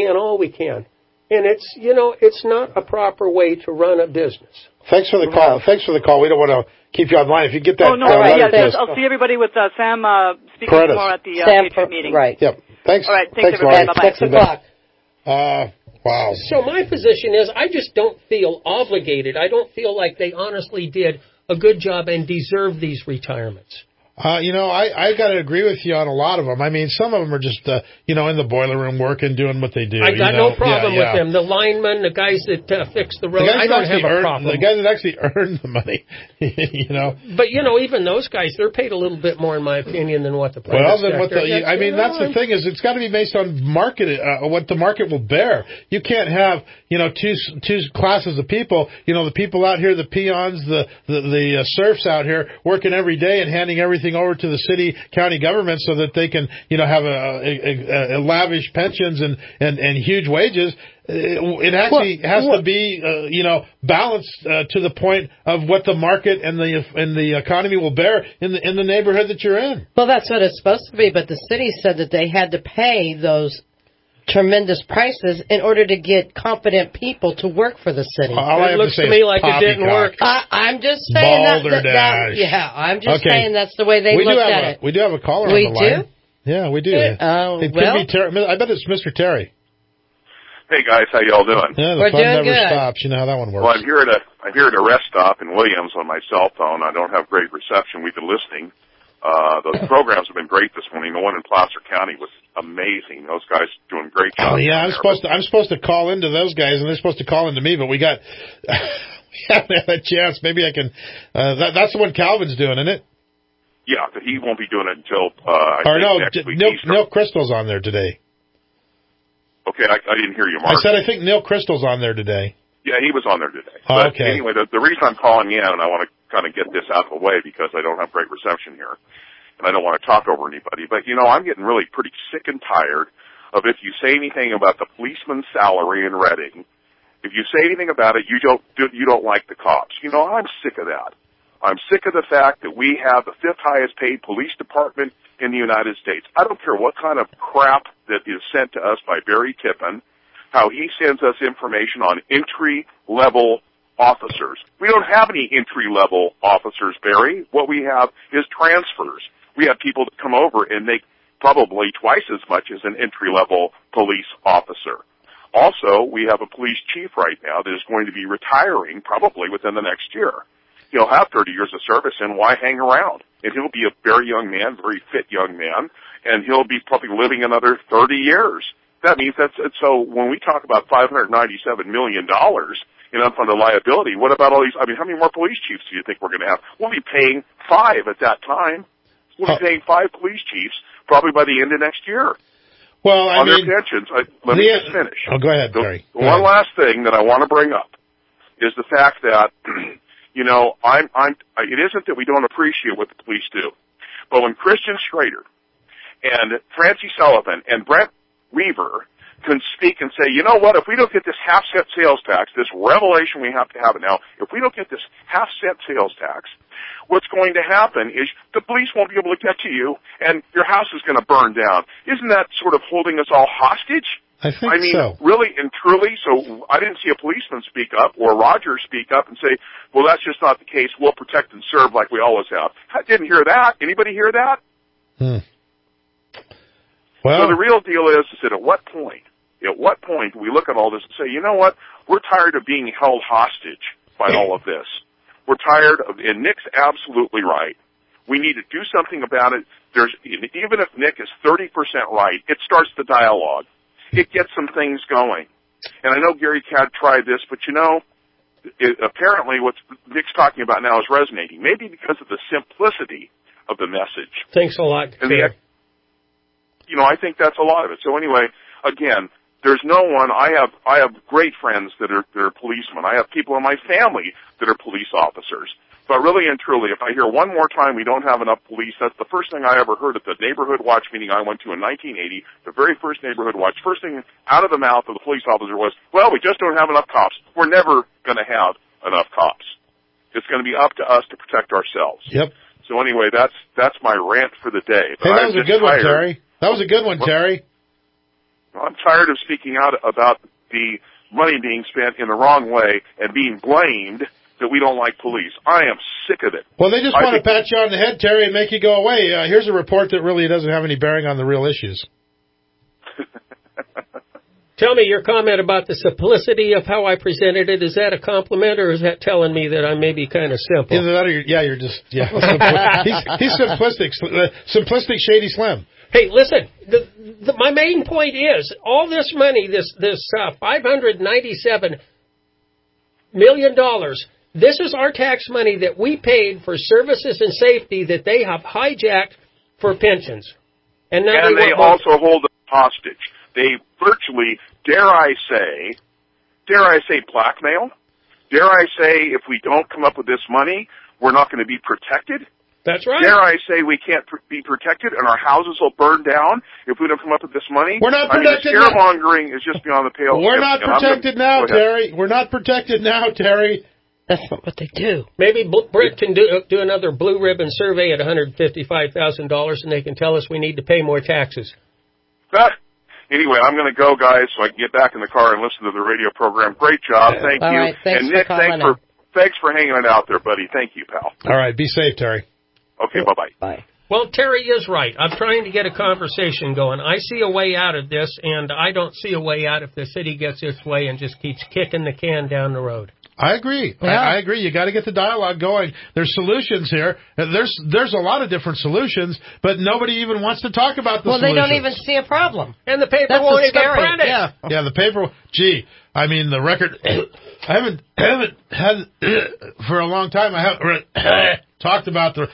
And it's not a proper way to run a business. Thanks for the call. We don't want to keep you online. If you get that, I'll see everybody with Sam speaking tomorrow at the Patriot meeting. Right. Yep. Thanks. All right. Thanks everybody. Bye-bye. 6 o'clock. Wow. So my position is I just don't feel obligated. I don't feel like they honestly did a good job and deserve these retirements. I got to agree with you on a lot of them. I mean, some of them are just, in the boiler room working, doing what they do. I got no problem with them. The linemen, the guys that fix the road, I don't have a problem. The guys that actually earn the money, But, even those guys, they're paid a little bit more, in my opinion, than what the private sector. That's the thing is it's got to be based on market, what the market will bear. You can't have, two classes of people, the people out here, the peons, the serfs out here working every day and handing everything everything over to the city, county government so that they can, have a lavish pensions and huge wages. It actually has to be, balanced to the point of what the market and the economy will bear in the neighborhood that you're in. Well, that's what it's supposed to be, but the city said that they had to pay those tremendous prices in order to get competent people to work for the city. It looks to me like it didn't work. I'm just saying I'm just saying that's the way they looked at it. We do have a caller on the line. Yeah, we do. It could be Terry. I bet it's Mr. Terry. Hey guys, how y'all doing? Yeah, the fun never stops. You know how that one works. Well, I'm here at a rest stop in Williams on my cell phone. I don't have great reception. We've been listening. The programs have been great this morning. The one in Placer County was amazing. Those guys doing great job. Oh yeah, I'm supposed to call into those guys, and they're supposed to call into me, but we haven't had a chance. Maybe I can. That's the one Calvin's doing, isn't it? Yeah, but he won't be doing it until next week. Neil Crystal's on there today. Okay, I didn't hear you, Mark. I said I think Neil Crystal's on there today. Yeah, he was on there today. Oh, but okay. Anyway, the reason I'm calling in, and I want to kind of get this out of the way because I don't have great reception here, and I don't want to talk over anybody. But, I'm getting really pretty sick and tired of if you say anything about the policeman's salary in Reading, if you say anything about it, you don't like the cops. I'm sick of that. I'm sick of the fact that we have the 5th highest paid police department in the United States. I don't care what kind of crap that is sent to us by Barry Tippin, how he sends us information on entry-level officers. We don't have any entry-level officers, Barry. What we have is transfers. We have people that come over and make probably twice as much as an entry-level police officer. Also, we have a police chief right now that is going to be retiring probably within the next year. He'll have 30 years of service, and why hang around? And he'll be a very young man, very fit young man, and he'll be probably living another 30 years. That means so when we talk about $597 million in unfunded liability, what about all these? I mean, how many more police chiefs do you think we're going to have? We'll be paying 5 at that time. We'll be paying 5 police chiefs probably by the end of next year. Well, on their pensions. Let me just finish. Oh, go ahead, Barry. One last thing that I want to bring up is the fact that, it isn't that we don't appreciate what the police do, but when Christian Schrader and Francie Sullivan and Brent Weaver can speak and say, you know what, if we don't get this half-cent sales tax, this revelation we have to have it now, if we don't get this half-cent sales tax, what's going to happen is the police won't be able to get to you and your house is going to burn down. Isn't that sort of holding us all hostage? I mean, so. Really and truly, so I didn't see a policeman speak up or Roger speak up and say, well, that's just not the case. We'll protect and serve like we always have. I didn't hear that. Anybody hear that? Well, so the real deal is that at what point do we look at all this and say, you know what, we're tired of being held hostage by all of this. We're tired of, and Nick's absolutely right. We need to do something about it. Even if Nick is 30% right, it starts the dialogue. It gets some things going. And I know Gary Cadd tried this, but apparently what Nick's talking about now is resonating. Maybe because of the simplicity of the message. Thanks a lot. And I think that's a lot of it. So anyway, again, there's no one. I have great friends that are policemen. I have people in my family that are police officers. But really and truly, if I hear one more time we don't have enough police, that's the first thing I ever heard at the neighborhood watch meeting I went to in 1980, the very first neighborhood watch. First thing out of the mouth of the police officer was, well, we just don't have enough cops. We're never going to have enough cops. It's going to be up to us to protect ourselves. Yep. So anyway, that's my rant for the day. But hey, that was a good one, Terry. That was a good one, Terry. I'm tired of speaking out about the money being spent in the wrong way and being blamed that we don't like police. I am sick of it. Well, they just want to pat you on the head, Terry, and make you go away. Here's a report that really doesn't have any bearing on the real issues. Tell me your comment about the simplicity of how I presented it. Is that a compliment, or is that telling me that I'm maybe kind of simple? Either that or you're just, he's simplistic. Simplistic, Shady Slim. Hey, listen, my main point is, all this money, this $597 million, this is our tax money that we paid for services and safety that they have hijacked for pensions. And they also hold us hostage. They virtually, dare I say, blackmail? Dare I say, if we don't come up with this money, we're not going to be protected? That's right. Dare I say we can't be protected and our houses will burn down if we don't come up with this money? We're not protected. The scaremongering is just beyond the pale. We're not protected now, Terry. We're not protected now, Terry. That's not what they do. Maybe Britt can do another blue ribbon survey at $155,000, and they can tell us we need to pay more taxes. Anyway, I'm going to go, guys, so I can get back in the car and listen to the radio program. Great job. Thank you. Right, and Nick, thanks for hanging it out there, buddy. Thank you, pal. All right. Be safe, Terry. Okay, bye-bye. Bye. Well, Terry is right. I'm trying to get a conversation going. I see a way out of this, and I don't see a way out if the city gets its way and just keeps kicking the can down the road. I agree. Yeah. I agree. You got to get the dialogue going. There's solutions here. There's a lot of different solutions, but nobody even wants to talk about the solutions. Well, they don't even see a problem. And the paper won't even print it. Yeah, the paper. Gee, I mean, the record. I haven't had for a long time. I haven't talked about the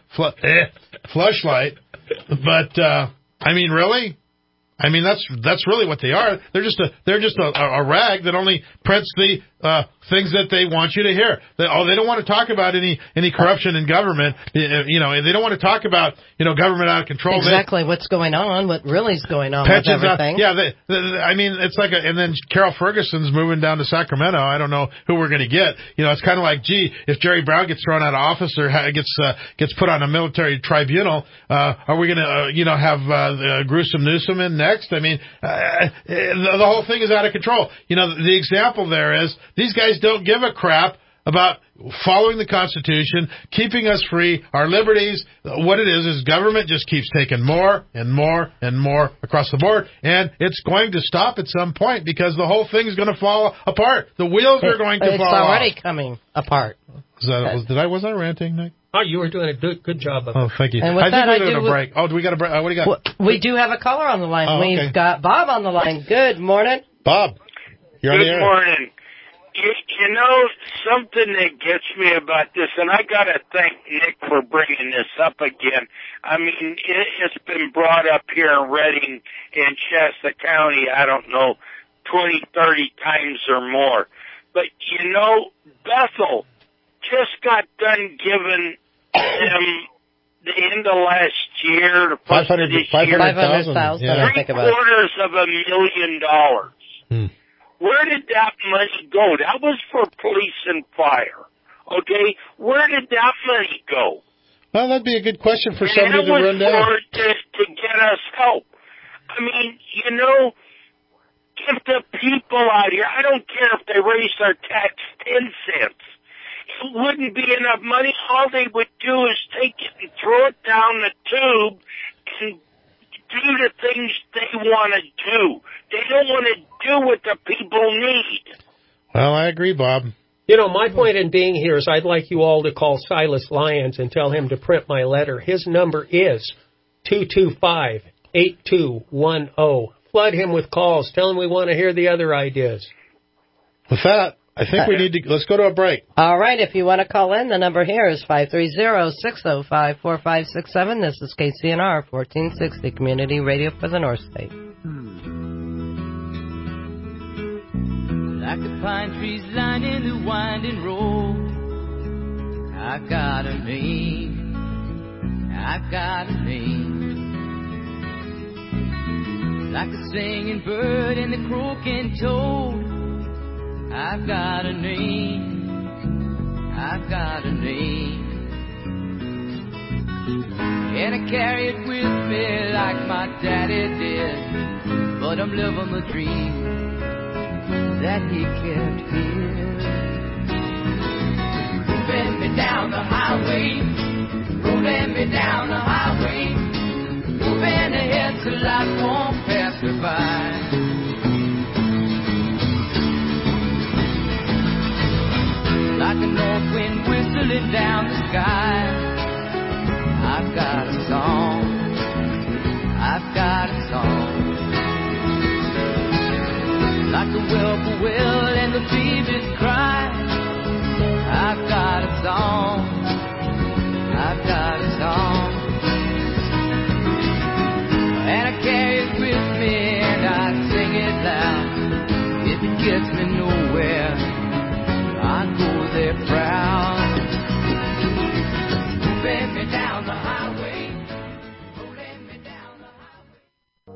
fleshlight, but I mean, really. I mean, that's really what they are. They're just a rag that only prints the things that they want you to hear. They don't want to talk about any corruption in government. You know, they don't want to talk about government out of control. Exactly what's going on, what really is going on with everything. I mean, it's like and then Carol Ferguson's moving down to Sacramento. I don't know who we're going to get. It's kind of like, gee, if Jerry Brown gets thrown out of office or gets put on a military tribunal, are we going to have Gruesome Newsom in next? I mean, the whole thing is out of control. The example there is these guys don't give a crap about following the Constitution, keeping us free, our liberties. What it is government just keeps taking more and more and more across the board, and it's going to stop at some point because the whole thing is going to fall apart. The wheels are going to fall off. It's already coming apart. Was I ranting, Nick? Oh, you were doing a good job of it. Oh, thank you. And with that, we're doing a break. Oh, do we got a break? What do you got? Well, we do have a caller on the line. Oh, okay. We've got Bob on the line. Good morning. Bob, you're on the air. Good morning. You know, something that gets me about this, and I got to thank Nick for bringing this up again. I mean, it's been brought up here in Redding in Shasta County, I don't know, 20, 30 times or more. But, Bethel just got done giving them the end of last year, the first of this year, $500,000, I think about $750,000. Where did that money go? That was for police and fire. Okay? Where did that money go? Well, that'd be a good question for somebody to run down. To get us help. I mean, give the people out here, I don't care if they raise their tax 10 cents. It wouldn't be enough money. All they would do is take it and throw it down the tube and do the things they want to do. They don't want to do what the people need. Well, I agree, Bob. My point in being here is I'd like you all to call Silas Lyons and tell him to print my letter. His number is 225-8210. Flood him with calls. Tell him we want to hear the other ideas. With that, I think we need to, let's go to a break. All right, if you want to call in, the number here is 530-605-4567. This is KCNR 1460, Community Radio for the North State. Like the pine trees lining the winding road, I got a name, I got a name. Like the singing bird and the croaking toad, I've got a name, I've got a name. And I carry it with me like my daddy did, but I'm living the dream that he kept here. Moving me down the highway, rolling me down the highway, moving ahead till life won't pass me by. Like a north wind whistling down the sky, I've got a song, I've got a song. Like the whippoorwill and the baby's cry, I've got a song, I've got a song. And I carry it with me and I sing it loud. If it gets me nowhere, I go there proud. Moving me down.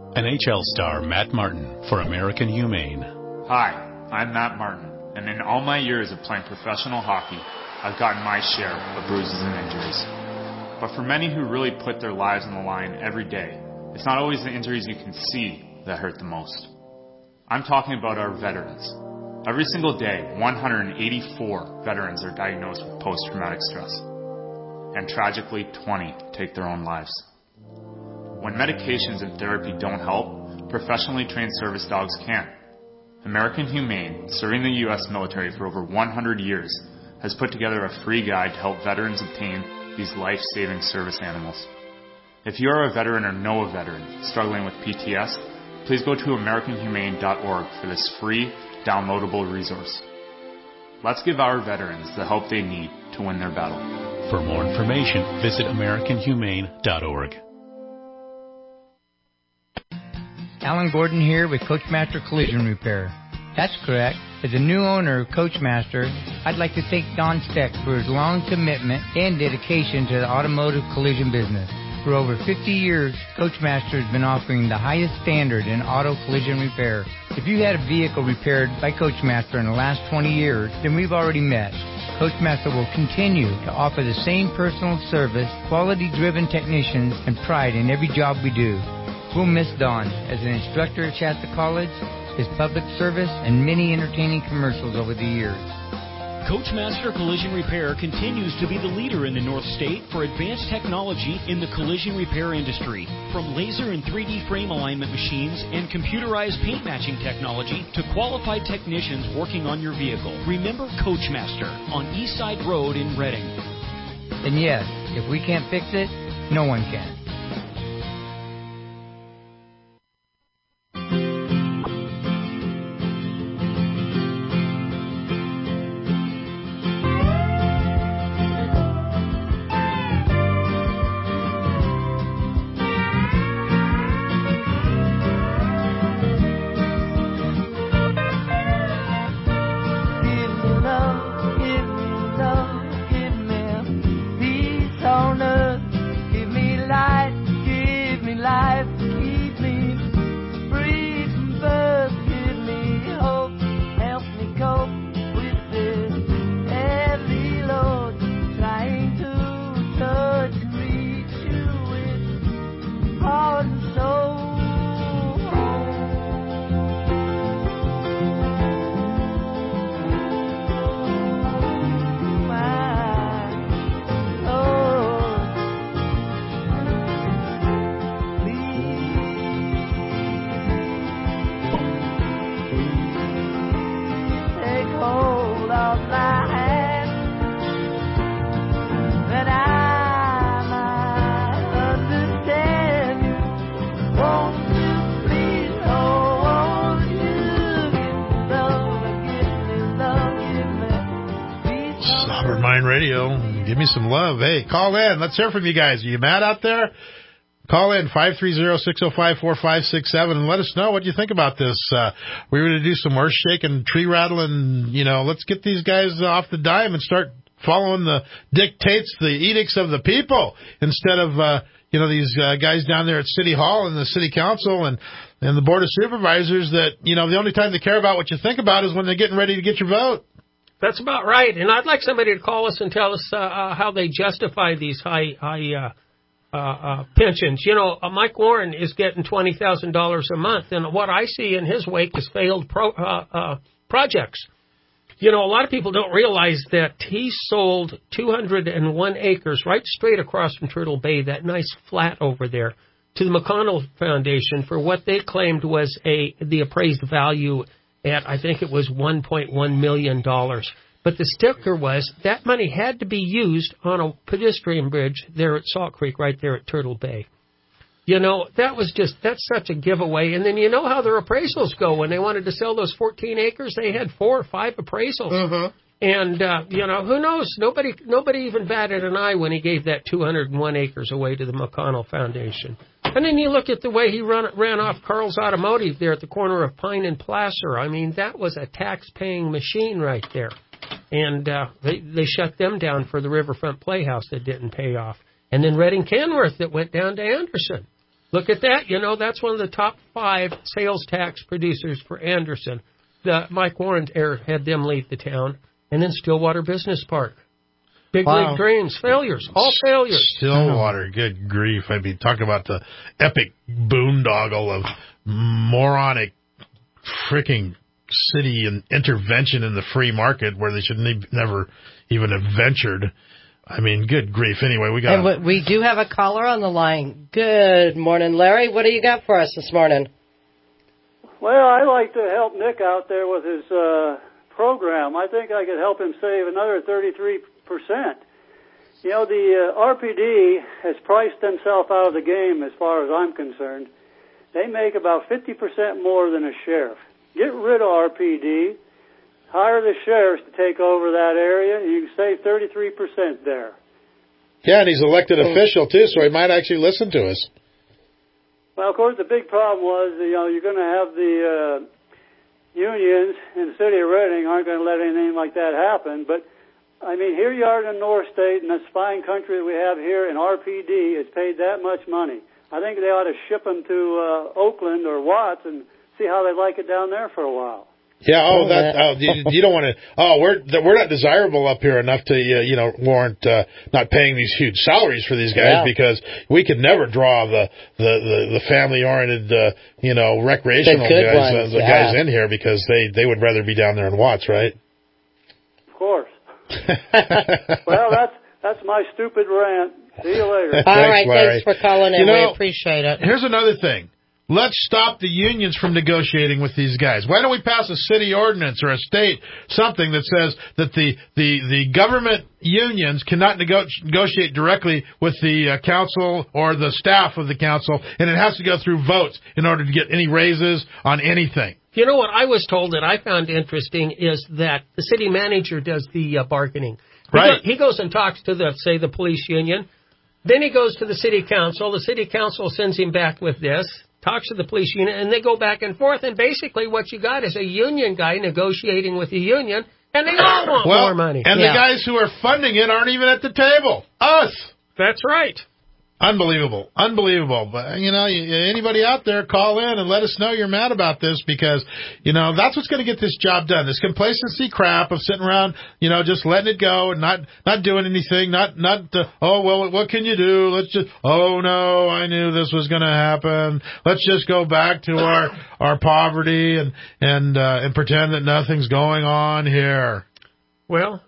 NHL star Matt Martin for American Humane. Hi, I'm Matt Martin, and in all my years of playing professional hockey, I've gotten my share of bruises and injuries. But for many who really put their lives on the line every day, it's not always the injuries you can see that hurt the most. I'm talking about our veterans. Every single day, 184 veterans are diagnosed with post-traumatic stress, and tragically, 20 take their own lives. When medications and therapy don't help, professionally trained service dogs can. American Humane, serving the U.S. military for over 100 years, has put together a free guide to help veterans obtain these life-saving service animals. If you are a veteran or know a veteran struggling with PTS, please go to AmericanHumane.org for this free, downloadable resource. Let's give our veterans the help they need to win their battle. For more information, visit AmericanHumane.org. Alan Gordon here with Coachmaster Collision Repair. That's correct. As a new owner of Coachmaster, I'd like to thank Don Steck for his long commitment and dedication to the automotive collision business. For over 50 years, Coachmaster has been offering the highest standard in auto collision repair. If you had a vehicle repaired by Coachmaster in the last 20 years, then we've already met. Coachmaster will continue to offer the same personal service, quality-driven technicians, and pride in every job we do. We'll miss Don as an instructor at Shasta College, his public service, and many entertaining commercials over the years. Coachmaster Collision Repair continues to be the leader in the North State for advanced technology in the collision repair industry. From laser and 3D frame alignment machines and computerized paint matching technology to qualified technicians working on your vehicle. Remember Coachmaster on Eastside Road in Reading. And yes, if we can't fix it, no one can. Give me some love. Hey, call in. Let's hear from you guys. Are you mad out there? Call in 530-605-4567 and let us know what you think about this. We were going to do some earth shaking, tree rattling. Let's get these guys off the dime and start following the dictates, the edicts of the people instead of these guys down there at City Hall and the City Council and the Board of Supervisors that the only time they care about what you think about is when they're getting ready to get your vote. That's about right. And I'd like somebody to call us and tell us how they justify these high pensions. Mike Warren is getting $20,000 a month, and what I see in his wake is failed projects. A lot of people don't realize that he sold 201 acres right straight across from Turtle Bay, that nice flat over there, to the McConnell Foundation for what they claimed was the appraised value at, I think it was $1.1 million. But the sticker was that money had to be used on a pedestrian bridge there at Salt Creek, right there at Turtle Bay. That's such a giveaway. And then how their appraisals go. When they wanted to sell those 14 acres, they had 4 or 5 appraisals. Mm-hmm. And, who knows? Nobody even batted an eye when he gave that 201 acres away to the McConnell Foundation. And then you look at the way he ran off Carl's Automotive there at the corner of Pine and Placer. I mean, that was a tax-paying machine right there. And they shut them down for the Riverfront Playhouse that didn't pay off. And then Reading Kenworth that went down to Anderson. Look at that. You know, that's one of the top 5 sales tax producers for Anderson. Mike Warren had them leave the town. And then Stillwater Business Park. Big League Dreams, failures, all failures. Stillwater, good grief. I mean, talk about the epic boondoggle of moronic freaking city and intervention in the free market where they should never even have ventured. I mean, good grief. Anyway, we do have a caller on the line. Good morning, Larry. What do you got for us this morning? Well, I like to help Nick out there with his program. I think I could help him save another 33%. You know, the RPD has priced themselves out of the game as far as I'm concerned. They make about 50% more than a sheriff. Get rid of RPD, hire the sheriffs to take over that area, and you can save 33% there. Yeah, and he's elected official, too, so he might actually listen to us. Well, of course, the big problem was, you know, you're going to have the unions in the city of Reading aren't going to let anything like that happen, but I mean, here you are in the North State, in this fine country that we have here, and RPD is paid that much money. I think they ought to ship them to Oakland or Watts and see how they like it down there for a while. Yeah, you don't want to. We're not desirable up here enough to warrant not paying these huge salaries for these guys because we could never draw the family oriented recreational guys guys in here because they would rather be down there in Watts, right? Of course. Well, that's my stupid rant. See you later. All right, thanks for calling in. We appreciate it. Here's another thing. Let's stop the unions from negotiating with these guys. Why don't we pass a city ordinance or a state something that says that the government unions cannot negotiate directly with the council or the staff of the council, and it has to go through votes in order to get any raises on anything. You know what I was told that I found interesting is that the city manager does the bargaining. Right. He goes and talks to the police union. Then he goes to the city council. The city council sends him back with this, talks to the police union, and they go back and forth. And basically what you got is a union guy negotiating with the union, and they all want more money. And the guys who are funding it aren't even at the table. Us. That's right. Unbelievable. But, anybody out there, call in and let us know you're mad about this because, that's what's going to get this job done. This complacency crap of sitting around, just letting it go and not doing anything, what can you do? Let's just, no, I knew this was going to happen. Let's just go back to our poverty and pretend that nothing's going on here. Well,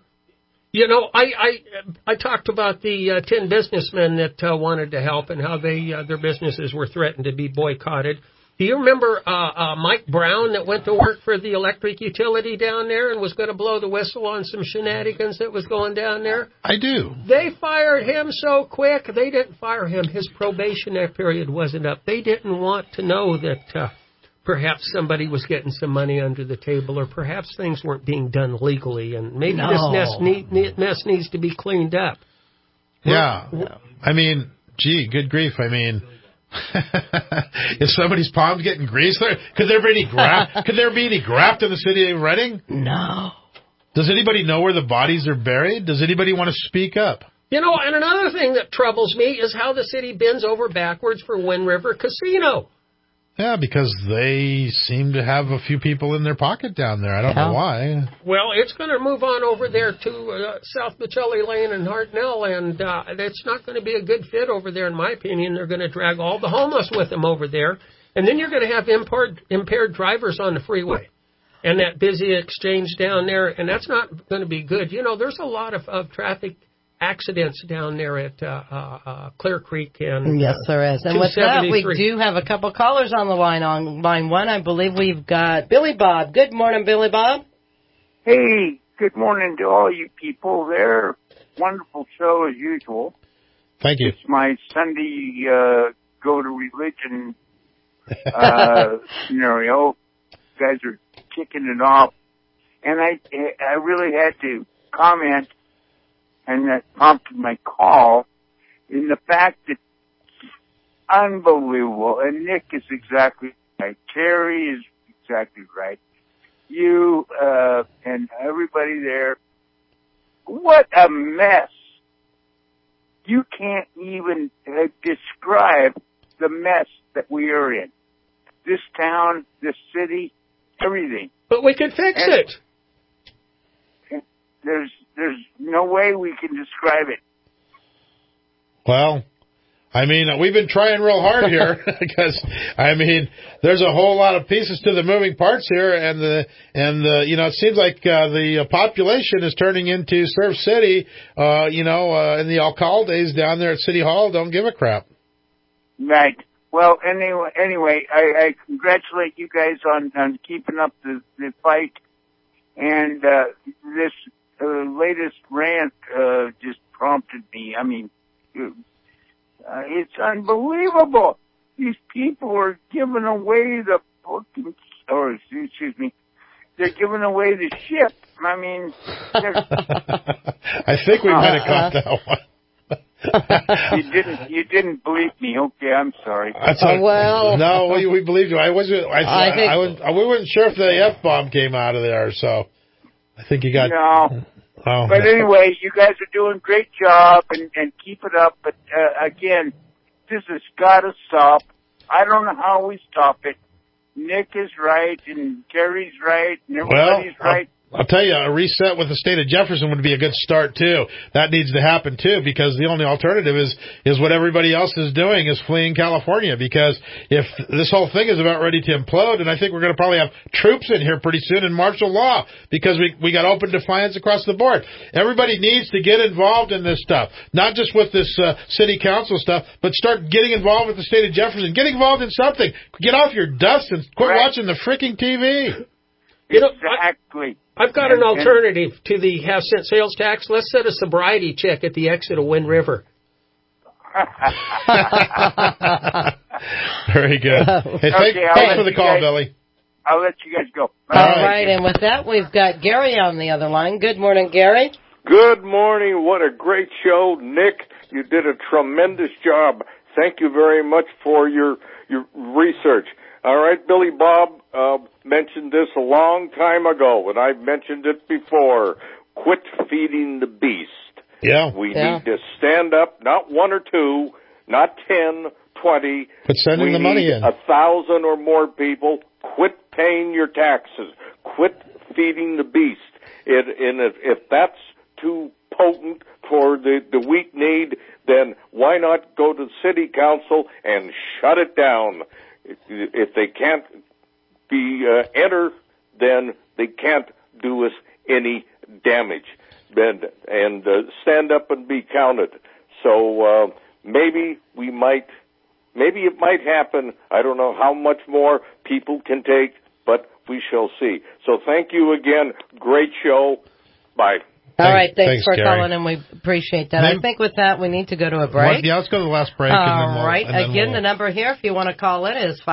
I talked about the 10 businessmen that wanted to help and how their businesses were threatened to be boycotted. Do you remember Mike Brown that went to work for the electric utility down there and was going to blow the whistle on some shenanigans that was going down there? I do. They fired him so quick. They didn't fire him. His probationary period wasn't up. They didn't want to know that perhaps somebody was getting some money under the table, or perhaps things weren't being done legally, and maybe this mess needs to be cleaned up. Yeah. I mean, gee, good grief. I mean, is somebody's palms getting greased there? Could there be any graft in the city of Reading? No. Does anybody know where the bodies are buried? Does anybody want to speak up? And another thing that troubles me is how the city bends over backwards for Wind River Casino. Yeah, because they seem to have a few people in their pocket down there. I don't know why. Well, it's going to move on over there to South Bocelli Lane and Hartnell, and it's not going to be a good fit over there, in my opinion. They're going to drag all the homeless with them over there, and then you're going to have impaired drivers on the freeway and that busy exchange down there, and that's not going to be good. There's a lot of traffic accidents down there at Clear Creek. And yes, there is. And with that, we do have a couple callers on the line. On line one, I believe we've got Billy Bob. Good morning, Billy Bob. Hey, good morning to all you people there. Wonderful show as usual. Thank you. It's my Sunday go to religion scenario. You guys are kicking it off. And I really had to comment, and that prompted my call, in the fact that unbelievable, and Nick is exactly right, Terry is exactly right, you and everybody there, what a mess. You can't even describe the mess that we are in. This town, this city, everything. But we can fix it. There's no way we can describe it. Well, I mean, we've been trying real hard here because, I mean, there's a whole lot of pieces to the moving parts here, and it seems like the population is turning into Surf City, and the alcaldes down there at City Hall don't give a crap. Right. Well, anyway, I congratulate you guys on keeping up the fight, and this latest rant just prompted me. I mean, it's unbelievable. These people are giving away the they're giving away the ship. I mean, I think we might have caught that one. You didn't believe me. Okay, I'm sorry. No, we believed you. We weren't sure if the F-bomb came out of there, so I think you got. No. Oh, but anyway, you guys are doing a great job, and keep it up. But again, this has got to stop. I don't know how we stop it. Nick is right, and Gary's right, and everybody's right. I'll tell you, a reset with the state of Jefferson would be a good start, too. That needs to happen, too, because the only alternative is what everybody else is doing, is fleeing California, because if this whole thing is about ready to implode, and I think we're going to probably have troops in here pretty soon in martial law, because we got open defiance across the board. Everybody needs to get involved in this stuff, not just with this city council stuff, but start getting involved with the state of Jefferson. Get involved in something. Get off your dust and quit watching the freaking TV. Exactly. I've got an alternative to the half-cent sales tax. Let's set a sobriety check at the exit of Wind River. Very good. Hey, thanks for the call, Billy. I'll let you guys go. All right, and with that, we've got Gary on the other line. Good morning, Gary. Good morning. What a great show. Nick, you did a tremendous job. Thank you very much for your research. All right, Billy Bob mentioned this a long time ago, and I've mentioned it before. Quit feeding the beast. Yeah. We need to stand up, not one or two, not 10, 20. But sending the money in. 1,000 or more people. Quit paying your taxes. Quit feeding the beast. If that's too potent for the weak need, then why not go to city council and shut it down? If they can't enter, then they can't do us any damage. And stand up and be counted. So maybe it might happen. I don't know how much more people can take, but we shall see. So thank you again. Great show. Bye. All right, thanks for calling, and we appreciate that. I think with that, we need to go to a break. Yeah, let's go to the last break. All right. Again, the number here, if you want to call in, is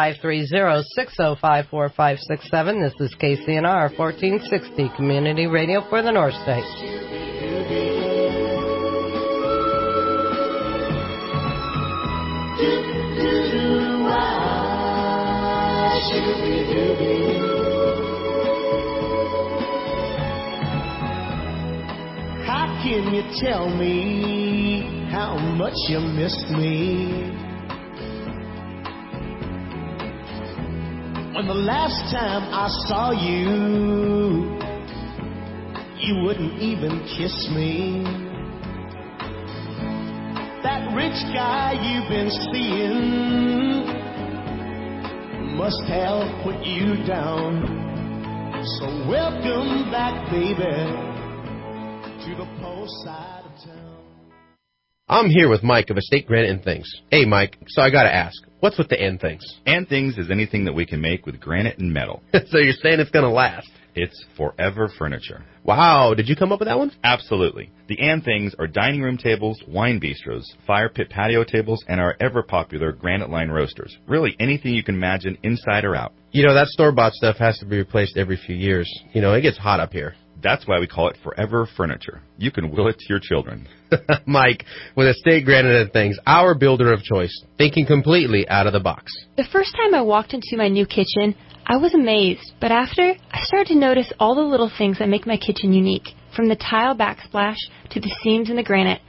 530-605-4567. This is KCNR 1460, Community Radio for the North State. Can you tell me how much you miss me? When the last time I saw you, you wouldn't even kiss me. That rich guy you've been seeing must have put you down. So welcome back, baby, to the post side of town. I'm here with Mike of Estate Granite and Things. Hey, Mike, so I gotta ask, what's with the and things? And things is anything that we can make with granite and metal. So you're saying it's gonna last? It's forever furniture. Wow, did you come up with that one? Absolutely. The and things are dining room tables, wine bistros, fire pit patio tables, and our ever-popular granite line roasters. Really anything you can imagine inside or out. You know, that store-bought stuff has to be replaced every few years. You know, it gets hot up here. That's why we call it forever furniture. You can will it to your children. Mike, with Estate Granite and Things, our builder of choice, thinking completely out of the box. The first time I walked into my new kitchen, I was amazed, but after, I started to notice all the little things that make my kitchen unique, from the tile backsplash to the seams in the granite.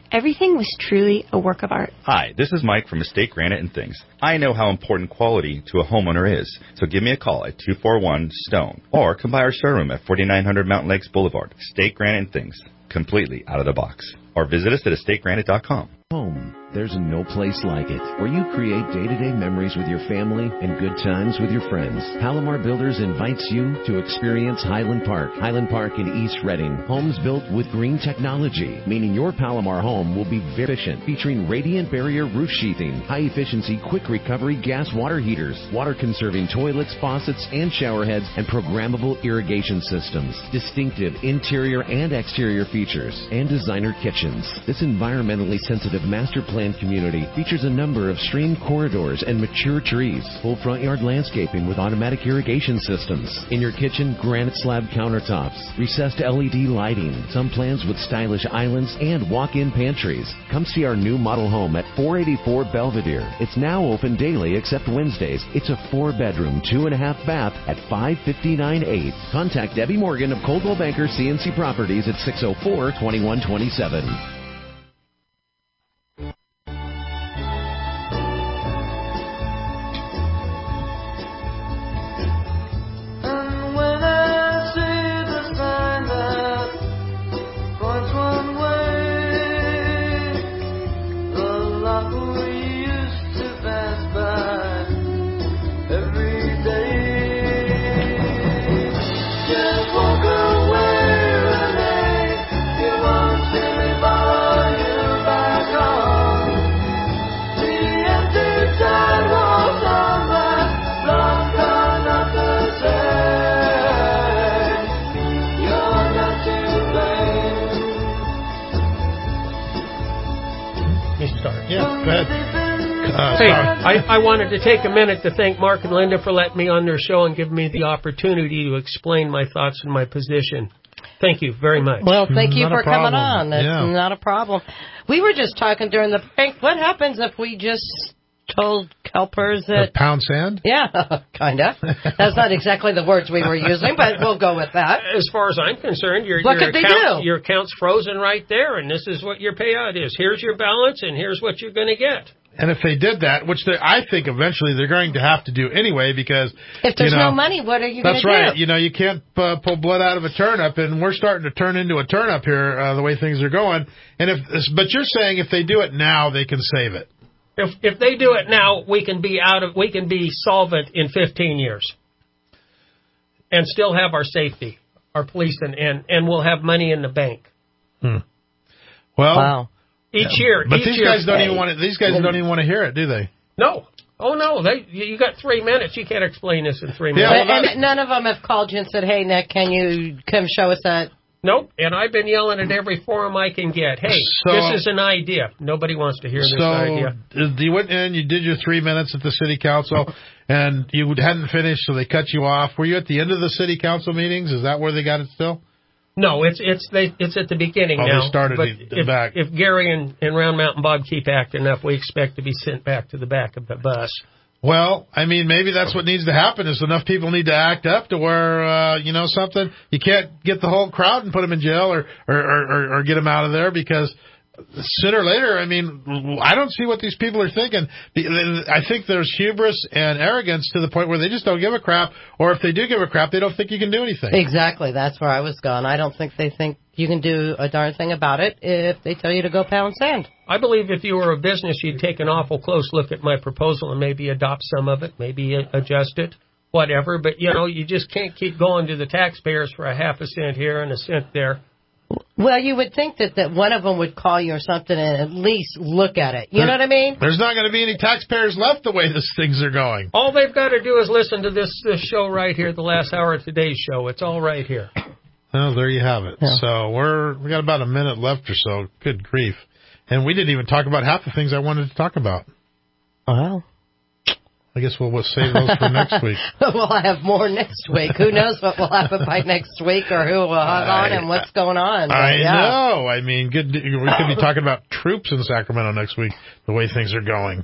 Everything was truly a work of art. Hi, this is Mike from Estate Granite and Things. I know how important quality to a homeowner is, so give me a call at 241-STONE or come by our showroom at 4900 Mountain Lakes Boulevard. Estate Granite and Things, completely out of the box. Or visit us at estategranite.com. Home. There's no place like it, where you create day-to-day memories with your family and good times with your friends. Palomar Builders invites you to experience Highland Park. Highland Park in East Reading. Homes built with green technology, meaning your Palomar home will be very efficient, featuring radiant barrier roof sheathing, high-efficiency quick recovery gas water heaters, water-conserving toilets, faucets, and shower heads, and programmable irrigation systems. Distinctive interior and exterior features, and designer kitchens. This environmentally sensitive master plan community features a number of stream corridors and mature trees, full front yard landscaping with automatic irrigation systems. In your kitchen, granite slab countertops, recessed LED lighting, some plans with stylish islands and walk-in pantries. Come see our new model home at 484 Belvedere. It's now open daily except Wednesdays. It's a 4-bedroom, 2.5 bath at 559 8th. Contact Debbie Morgan of Coldwell Banker CNC Properties at 604-2127. I wanted to take a minute to thank Mark and Linda for letting me on their show and giving me the opportunity to explain my thoughts and my position. Thank you very much. Well, thank you for coming on. That's not a problem. We were just talking during the break. What happens if we just told CalPERS that... Pound sand? Yeah, kind of. That's not exactly the words we were using, but we'll go with that. As far as I'm concerned, your account's frozen right there, and this is what your payout is. Here's your balance, and here's what you're going to get. And if they did that, which I think eventually they're going to have to do anyway, because if there's no money, what are you going to do? That's right. You can't pull blood out of a turnip, and we're starting to turn into a turnip here the way things are going. But you're saying if they do it now, they can save it. If they do it now, we can be solvent in 15 years, and still have our safety, our police, and we'll have money in the bank. Well. Wow. Each year. But these guys don't even want to hear it, do they? No. Oh, no. You got 3 minutes. You can't explain this in 3 minutes. And none of them have called you and said, hey, Nick, can you come show us that? Nope. And I've been yelling at every forum I can get. Hey, this is an idea. Nobody wants to hear this idea. So you went in, you did your 3 minutes at the city council, and you hadn't finished, so they cut you off. Were you at the end of the city council meetings? Is that where they got it still? No, it's at the beginning now. They started back. If Gary and Round Mountain Bob keep acting up, we expect to be sent back to the back of the bus. Well, I mean, maybe that's what needs to happen is enough people need to act up to where, something. You can't get the whole crowd and put them in jail or get them out of there because sooner or later, I mean, I don't see what these people are thinking. I think there's hubris and arrogance to the point where they just don't give a crap, or if they do give a crap, they don't think you can do anything. Exactly. That's where I was going. I don't think they think you can do a darn thing about it if they tell you to go pound sand. I believe if you were a business, you'd take an awful close look at my proposal and maybe adopt some of it, maybe adjust it, whatever. But, you just can't keep going to the taxpayers for a half a cent here and a cent there. Well, you would think that one of them would call you or something and at least look at it. You know what I mean? There's not going to be any taxpayers left the way these things are going. All they've got to do is listen to this show right here, the last hour of today's show. It's all right here. Well, there you have it. Yeah. So we got about a minute left or so. Good grief. And we didn't even talk about half the things I wanted to talk about. Well, I guess we'll save those for next week. We'll have more next week. Who knows what will happen by next week or who will hug on and what's going on. I know. I mean, we could be talking about troops in Sacramento next week, the way things are going.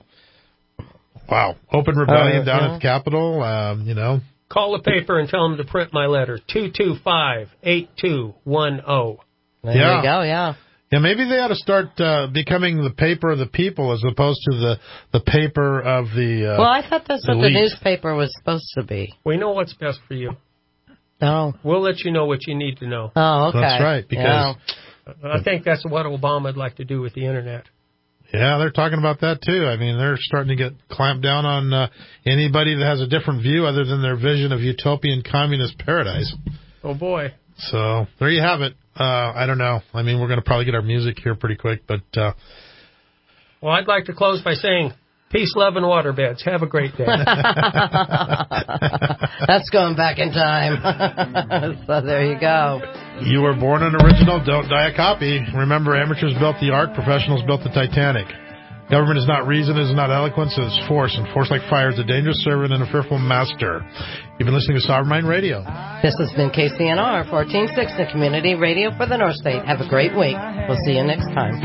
Wow. Open rebellion down at the Capitol, Call the paper and tell them to print my letter, 225-8210. There you go, yeah. Yeah, maybe they ought to start becoming the paper of the people as opposed to the paper of the well, I thought that's what the elite. newspaper was supposed to be. We know what's best for you. Oh. We'll let you know what you need to know. Oh, okay. That's right, because... I think that's what Obama would like to do with the Internet. Yeah, they're talking about that, too. I mean, they're starting to get clamped down on anybody that has a different view other than their vision of utopian communist paradise. Oh, boy. So, there you have it. I don't know. I mean, we're going to probably get our music here pretty quick, but... Well, I'd like to close by saying, peace, love, and waterbeds. Have a great day. That's going back in time. So there you go. You were born an original, don't die a copy. Remember, amateurs built the Ark, professionals built the Titanic. Government is not reason, it is not eloquence, it is force, and force like fire is a dangerous servant and a fearful master. You've been listening to Sovereign Mind Radio. This has been KCNR 1460 Community Radio for the North State. Have a great week. We'll see you next time.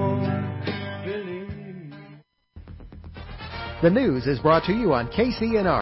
The news is brought to you on KCNR.